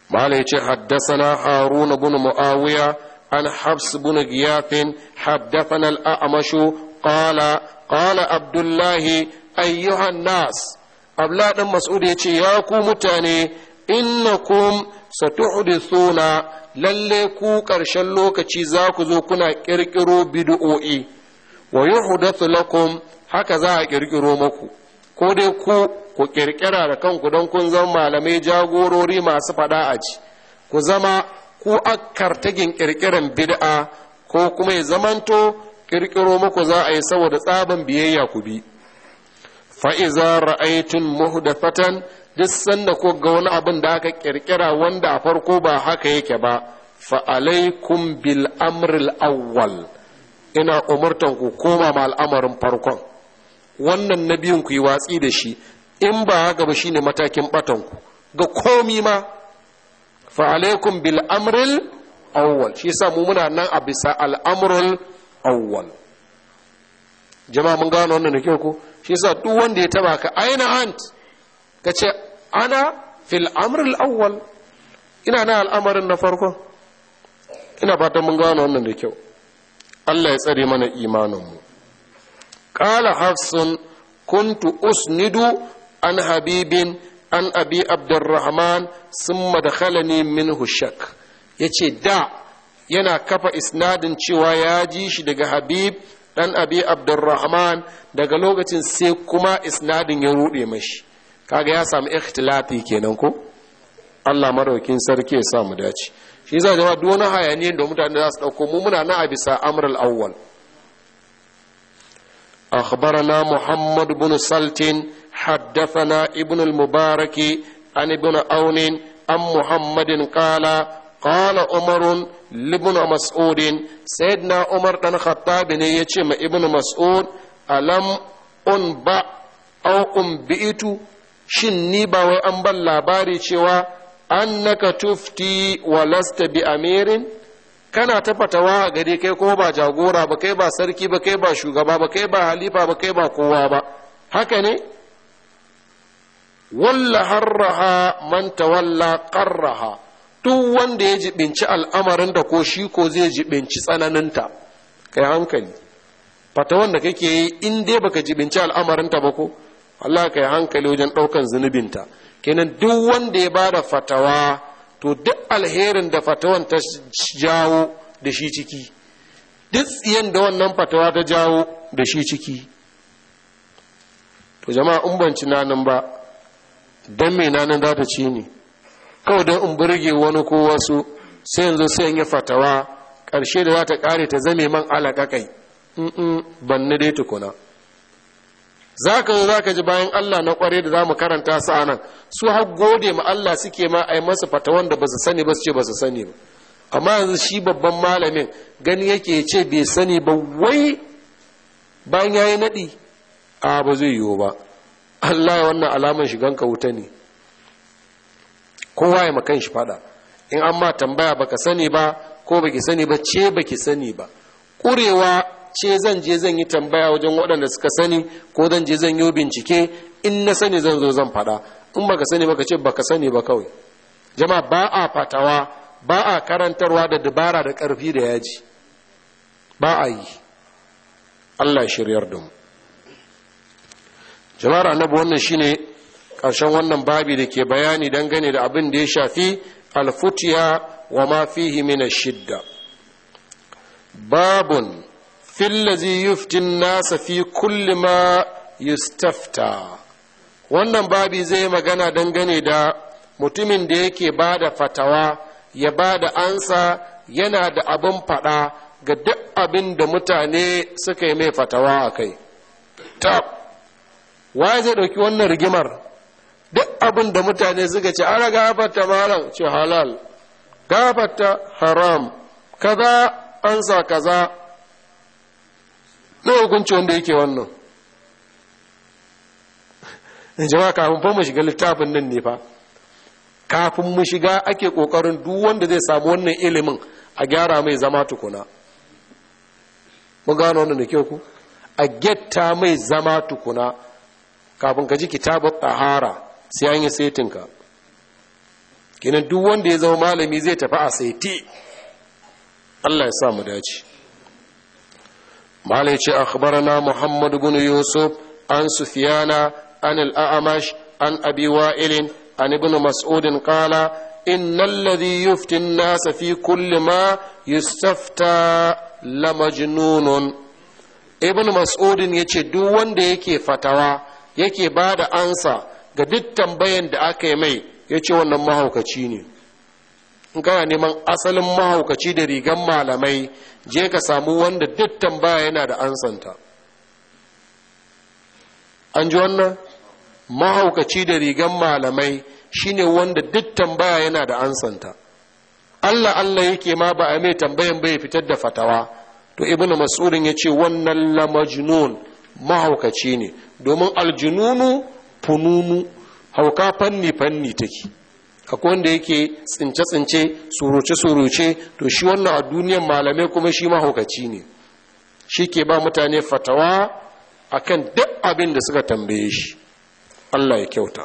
mala yace haddathana harun ibn muawiya an habs ibn giyaf haddathana al-a'mash qala qala abdullah ayyuha an-nas abla dan mas'ud yace ya ku mutane innakum satuhdithuna lalle ku ƙarshen lokaci za ku zo kuna ƙirƙiro bid'o'i wa yuhdathu lakum haka za a ƙirƙiro maku ko dai ku ku ƙirƙira da kanku don kun zama malamai jagorori masu faɗa a ji ku zama ku akkartagin ƙirƙiran bid'a ko kuma ya zamanto ƙirƙiro muku za a yi saboda tsaban biyayya ku bi fa iza ra'aytum muhdathatan duk sanda ko ga wani abin da aka kirkira wanda a farko ba haka yake ba fa alaikum bil amril awwal ina umurtan ku koma ma al'amarin farkon wannan nabiyin ku yi watsi da shi in ba haka ba shine matakin batan ku ga komi ma fa alaikum bil amril awwal shi yasa mu muna nan a bisa al'amrul awwal jama'a mun gano wannan da kyau ko shi yasa duk wanda ya taba ka aina ant ka ce ana fil amril awwal ina na al'amarin na farko ina fatan mun gano wannan da kyau Allah ya tsare mana imaninmu qala hafsun kuntu usnidu an habibin an abi abdurrahman summa dakhalani minhu shak yace da yana kafa isnadin cewa ya ji shi daga habib dan abi abdurrahman daga lokacin sai kuma isnadin ya rude mashi kaga ya samu ikhtilati kenan ko Allah madaukin sarki ya samu dace shi yasa jama'a duk wani hayaniyan da mutane za su dauko mu muna na abisa amr al-awwal akhbarana muhammad ibn saltin haddathana ibn al-mubarak an ibn aun am muhammadin qala qala umar ibn mas'ud sayyidina umar dan khattab ne yace ma ibn mas'ud alam un ba aw um bi'itu shin ni ba wai an ban labari cewa annaka tufti wa lasta bi amirin kana ta fatawa a gare kai ko ba jagora ba kai ba sarki ba kai ba shugaba ba kai ba halifa ba kai ba kowa ba haka ne walla harraha man tawalla qarraha duk wanda ya jibinci al'amarin da ko shi ko zai jibinci tsananinta kai hankali fatawan da kake yi in dai baka jibinci al'amarinta ba ko Allah ka yi hankali wajen ɗaukan zunubinta kenan duk wanda ya ba da fatawa to duk alherin da fatawan ta jawo da shi ciki duk tsiyan da wannan fatawa ta jawo da shi ciki to jama'a in ban ci nanin ba don mai nanin za ta ci ni kawai don in burge wani ko wasu sai yanzu sai in yi fatawa ƙarshe da za ta ƙare ta zame man alaƙaƙai ban ni dai tukuna za ka zo za ka ji bayan Allah na kware da za mu karanta su a nan su har gode ma Allah suke ma a yi masa fatawan da ba su sani ba su ce ba su sani ba amma yanzu shi babban malamin gani yake ce bai sani ba wai bayan ya yi naɗi a ba zai yiwu ba Allah ya wannan alaman shigan ka wuta ne kowa ya makan shi fada in an ma tambaya baka sani ba ko baki sani ba ce baki sani ba ƙurewa ce zan je zan yi tambaya wajen waɗanda suka sani ko zan je zan yi bincike in na sani zan zo zan faɗa in baka sani baka ce baka sani ba kawai jama'a ba a fatawa ba a karantarwa da dabara da ƙarfi da yaji ba a yi Allah shiryar da mu jama'ar annabi wannan shine ƙarshen wannan babi da ke bayani dangane da abin da ya shafi alfutiya wa ma fihi min shidda babun fillazi yuftin nasa fi kulli ma yustafta wannan babi zai magana dangane da mutumin da yake ba da fatawa ya ba da ansa yana da abin fada ga duk abin da mutane suka yi mai fatawa a kai ta waye zai ɗauki wannan rigimar duk abin da mutane suka ce ana gafarta malam ce halal gafarta haram kaza ansa kaza na hukunci wanda yake wannan jama'a kafin fa mu shiga littafin nan ne fa kafin mu shiga ake kokarin duk wanda zai samu wannan ilimin a gyara mai zama tukuna mun gano wannan da kyau ku a getta mai zama tukuna kafin ka ji kitabut tahara sai an yi setinka kenan duk wanda ya zama malami zai tafi a saiti. Allah ya sa mu dace. malai ce akhbarana Muhammad ibn Yusuf an Sufyana an al-A'mash an Abi Wa'il an ibn Mas'ud qala innal ladhi yufti an-nas fi kulli ma yustafta la majnunun. Ibn Mas'ud yace duk wanda yake fatawa yake bada ansa ga duk tambayan da aka yi mai yace wannan mahaukaci ne. in kana neman asalin mahaukaci da rigan malamai je ka samu wanda duk tambaya yana da ansanta. An ji wannan? Mahaukaci da rigan malamai shine wanda duk tambaya yana da ansanta. Allah Allah yake ma ba a mai tambayan bai fitar da fatawa. To ibnu mas'udin yace wannan la majnun, mahaukaci ne, domin aljununu fununu, hauka fanni fanni take. akwai wanda yake tsince-tsince suruce-suruce, to shi wannan a duniyar malamai kuma shi mahaukaci ne, shi ke ba mutane fatawa akan duk abin da suka tambaye shi. Allah ya kyauta.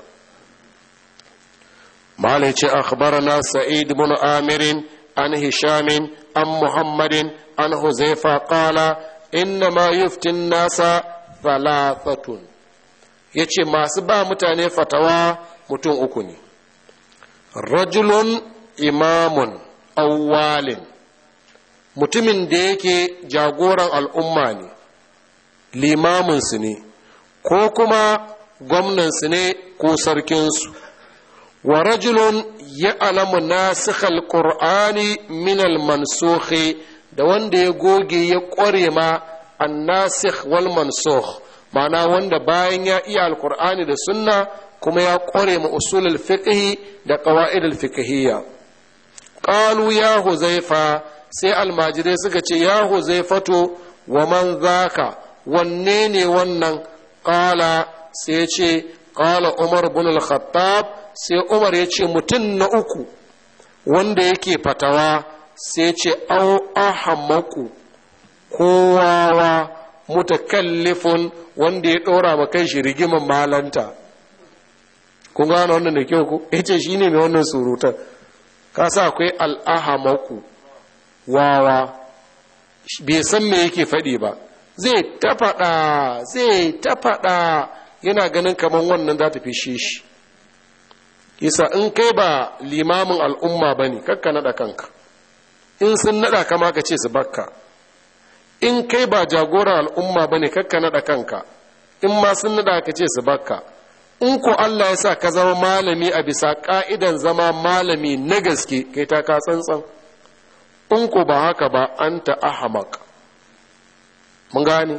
malai ce akhbarana sa'id ibn amirin an hishamin an muhammadin an huzaifa qala inna ma yuftin nasa thalathatun. yace masu ba mutane fatawa mutum uku ne. rajulun imamun awwalin, mutumin da yake jagoran al'umma ne, limaminsu ne, ko kuma gwamnansu ne ko sarkinsu. wa rajulun ya alamu nasikhal qur'ani minal mansukhi, da wanda ya goge ya ƙware ma an nasikh wal mansukh, ma'ana wanda bayan ya iya alkur'ani da sunna kuma ya ƙware ma usulul fiqh da qawaidul fiqhiyya. qalu ya huzaifa, sai almajirai suka ce ya huzaifatu wa man zaka, wanne ne wannan? qala, sai ce qala umar ibn al-khattab, sai umar ya ce mutum na uku wanda yake fatawa, sai ce au ahamaku, kowawa mutakallifun, wanda ya ɗora ma kai shi rigiman malanta. kun gano wannan da kyau ku? ya ce shi ne mai wannan surutan. ka sa akwai al'ahamaku, wawa, bai san me yake faɗi ba, zai ta faɗa zai ta faɗa, yana ganin kamar wannan za ta fishe shi. yasa in kai ba limamin al'umma ba ne, kakka naɗa kanka. in sun naɗa kama ka ce su bakka. in kai ba jagoran al'umma ba ne, kakka naɗa kanka. in ma sun naɗa ka ce su bakka. in ko Allah ya sa ka zama malami a bisa ƙa'idan zama malami na gaske, kai ta ka tsantsan. in ko ba haka ba, an ta ahamak. mun gane?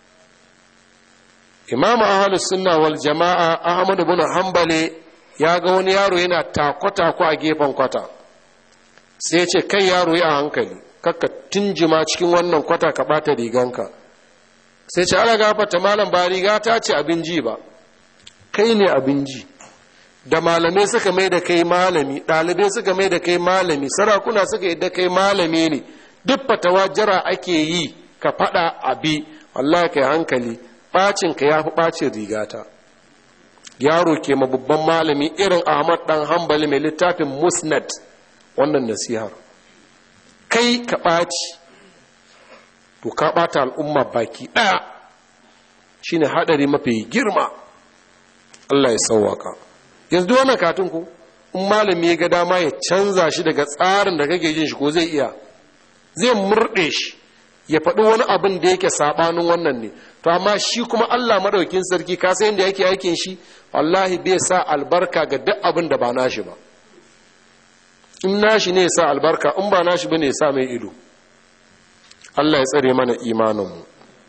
Imam ahlus sunna wal jama'a Ahmad ibn Hanbali ya ga wani yaro yana tako-tako a gefen kwata, sai ce kai yaro ya hankali, kakka tunjima cikin wannan kwata ka bata riganka. sai ce ala gafata malam, ba riga ta ce abin ji ba, kai ne abin ji. da malamai suka mai da kai malami, ɗalibai suka mai da kai malami, sarakuna suka yi da kai malami ne, duk fatawa jira ake yi ka faɗa abi. wallahi kai hankali, bacin ka ya fi bacin rigata. yaro ke ma babban malami irin Ahmad dan Hanbali mai littafin Musnad wannan nasihar. kai ka ɓaci, to ka ɓata al'umma baki ɗaya, shine haɗari mafi girma. Allah ya sauwaka. yanzu wannan katun ku, in malami ya ga dama ya canza shi daga tsarin da kake jin shi, ko zai iya, zai murɗe shi ya faɗi wani abin da yake saɓanin wannan ne. to amma shi kuma Allah madaukin sarki, ka san yadda yake aikin shi, wallahi bai sa albarka ga duk abin da ba nashi ba. in nashi ne ya sa albarka, in ba nashi bane ya sa mai ido. Allah ya tsare mana imaninmu.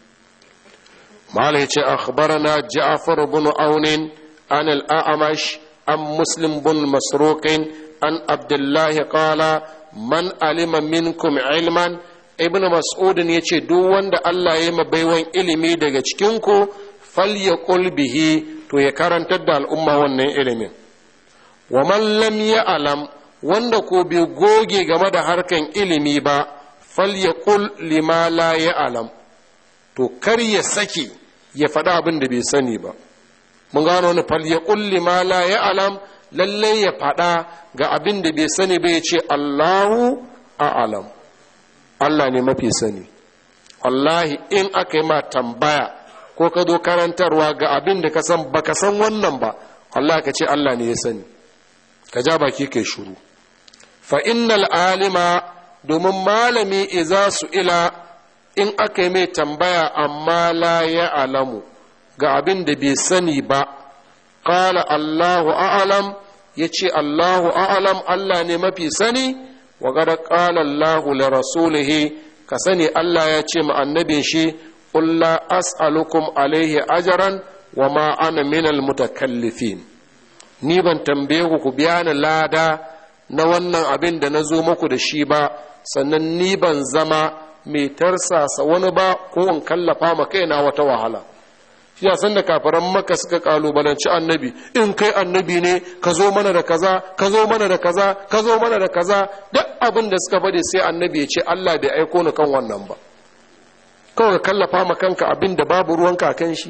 mala yace akhbarana Ja'far ibn Aun an al-A'mash an Muslim ibn Masruq an Abdullah qala man alima minkum ilman. Ibn Mas'ud yace duk wanda Allah ya yi baiwan ilimi daga cikin ku, falyaqul bihi, to ya karantar da al'umma wannan ilimin. wa man lam ya'lam, wanda ko bai goge game da harkan ilimi ba, falyaqul lima la ya'lam, to kar ya saki ya faɗa abin da bai sani ba. mun gano wani falyaqul lima la ya'lam, lalle ya faɗa ga abin da bai sani bai ce Allahu a'lam, Allah ne mafi sani. wallahi in aka yi ma tambaya ko ka zo karantarwa ga abin da ka san baka san wannan ba, Allah ka ce Allah ne ya sani, ka ja baki kai shuru. fa innal alima, domin malami iza su ila in aka yi mai tambaya amma la ya alamu ga abin da bai sani ba, qala Allahu a'lam, yace Allahu a'lam, Allah ne mafi sani. wa qad qala Allahu li rasulihi, ka sani Allah ya ce ma annabin shi, qul la as'alukum alaihi ajran wa ma ana minal mutakallifin, ni ban tambaye ku ku biya ni lada na wannan abin da na zo muku da shi ba, sannan ni ban zama mai tarsasa wani ba ko in kallafa ma kaina wata wahala. shi ya san da kafaran maka suka kalubalanci annabi, in kai annabi ne ka zo mana da kaza, ka zo mana da kaza, ka zo mana da kaza, duk abin da suka faɗi sai annabi ya ce Allah bai aiko ni kan wannan ba. kawai ka kallafa ma kanka abin da babu ruwanka kan shi.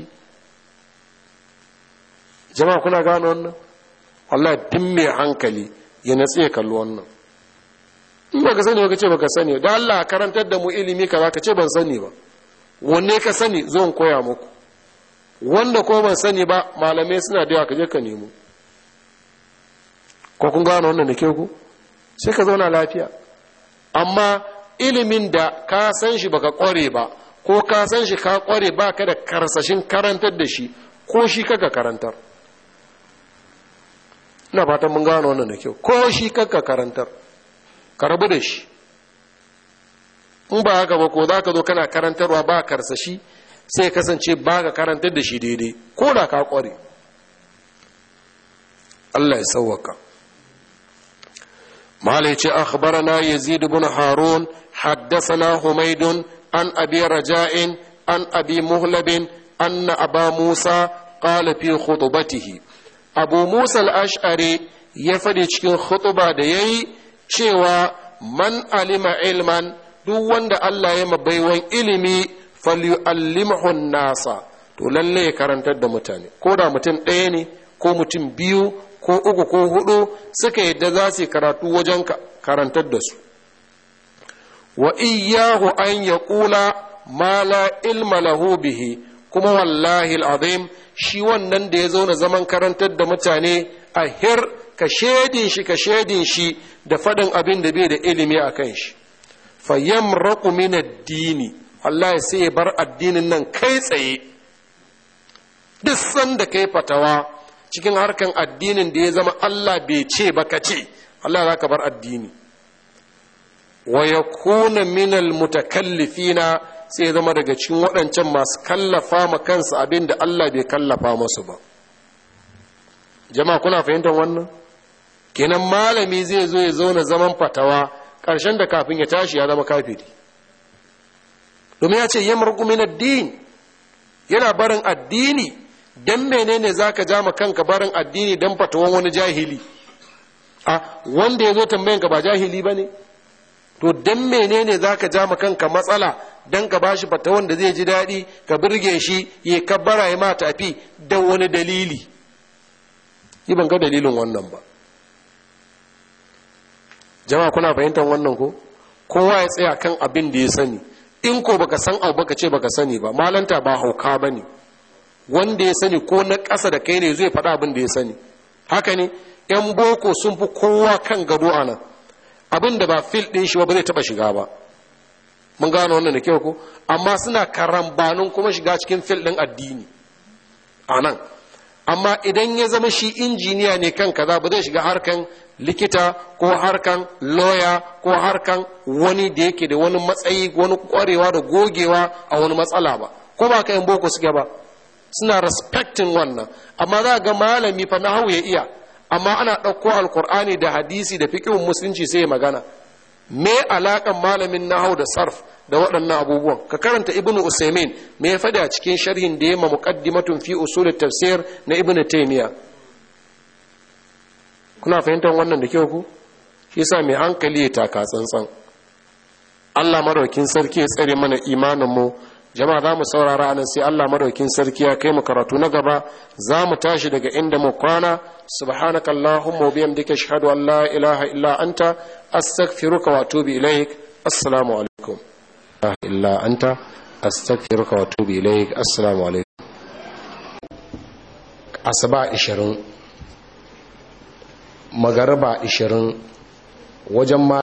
jama'a kuna gano wannan? Allah din mai hankali ya natsi ya kalli wannan. in ba ka sani ba ka ce ba ka sani da Allah karantar da mu ilimi kaza ka ce ban sani ba, wanne ka sani zo in koya muku, wanda ko ban sani ba malamai suna da yawa, ka je ka nemo. ko kun gano wannan da ke ku sai ka zauna lafiya. amma ilimin da ka san shi baka kware ba, ko ka san shi ka kware ba ka da karsashin karantar da shi, ko shi kaka karantar. ina fatan mun gano wannan da kyau, ko shi kaka karantar, ka rabu da shi. in ba haka ba ko za ka zo kana karantarwa ba karsashi, sai kasance ba ka karantar da shi daidai ko da ka kware. Allah ya sauwaka. malai ce akhbarana yazid ibn harun haddathana humayd an abi raja'in an abi muhlabin anna aba musa qala fi khutbatihi, abu musa al-ash'ari ya faɗi cikin khutba da yayi cewa man alima ilman, duk wanda Allah ya mabaiwan ilimi, falyu'allimhu nasa, to lalle ya karantar da mutane, ko da mutum ɗaya ne ko mutum biyu ko uku ko hudu suka yadda za su karatu wajen karantar da su. wa iyyahu an yaqula ma la ilma lahu bihi, kuma wallahi al'azim shi wannan da ya zauna zaman karantar da mutane a hir ka shedin shi ka shedin shi da faɗin abin da bai da ilimi a kan shi. fa yamraqu min ad-dini, Allah ya sai ya bar addinin nan kai tsaye. duk sanda kai fatawa cikin harkan addinin da ya zama Allah bai ce ba ka ce, Allah za ka bar addini. wa yakuna min al-mutakallifina, sai ya zama daga cikin waɗancan masu kallafa ma kansu abin da Allah bai kallafa masu ba. jama'a kuna fahimtar wannan? kenan malami zai zo ya zauna zaman fatawa, ƙarshen da kafin ya tashi ya zama kafiri. domin ya ce yamruqu min ad-din, yana barin addini. dan menene zaka ja ma kanka barin addini dan fatawan wani jahili? a wanda ya zo tambayan ka ba jahili bane? to dan menene zaka ja ma kanka matsala dan ka bashi fatawan da zai ji daɗi, ka burge shi, ya kabbara ya ma tafi da wani dalili? yi ban ga dalilin wannan ba. jama'a kuna fahimtar wannan ko? kowa ya tsaya kan abin da ya sani. in ko baka san abu baka ce baka sani ba, malanta ba hauka bane. wanda ya sani ko na ƙasa da kai ne zai faɗa abin da ya sani. haka ne yan boko sun fi kowa kan gado a nan, abin da ba fil ɗin shi ba zai taɓa shiga ba. mun gano wannan da kyau ko? amma suna karambanin kuma shiga cikin fil ɗin addini a nan. amma idan ya zama shi injiniya ne kan kaza, ba zai shiga harkan likita ko harkan lawyer ko harkan wani da yake da wani matsayi, wani kwarewa da gogewa a wani matsala ba. ko ba ka yin boko suke ba, suna respecting wannan. amma za ga malami fa nahawu ya iya, amma ana ɗauko alkur'ani da hadisi da fiqhun musulunci sai ya magana. me alaƙan malamin nahawu da sarf da waɗannan abubuwan? ka karanta ibnu usaimin me ya faɗi a cikin sharhin da ya ma muqaddimatun fi usul tafsir na ibnu taymiya. kuna fahimtar wannan da kyau ku? shi yasa mai hankali ya taka tsantsan. Allah maraukin sarki ya tsare mana imanin mu jama'a za mu saurara nan sai Allah madaukin sarki ya kai mu karatu na gaba za mu tashi daga inda mu kwana. subhanakallahumma wa bihamdika ashhadu an la ilaha illa anta astaghfiruka wa atubu ilaik. assalamu alaikum. illa anta astaghfiruka wa atubu ilaik. assalamu alaikum. asaba ishirin, magariba ishirin, wajen ma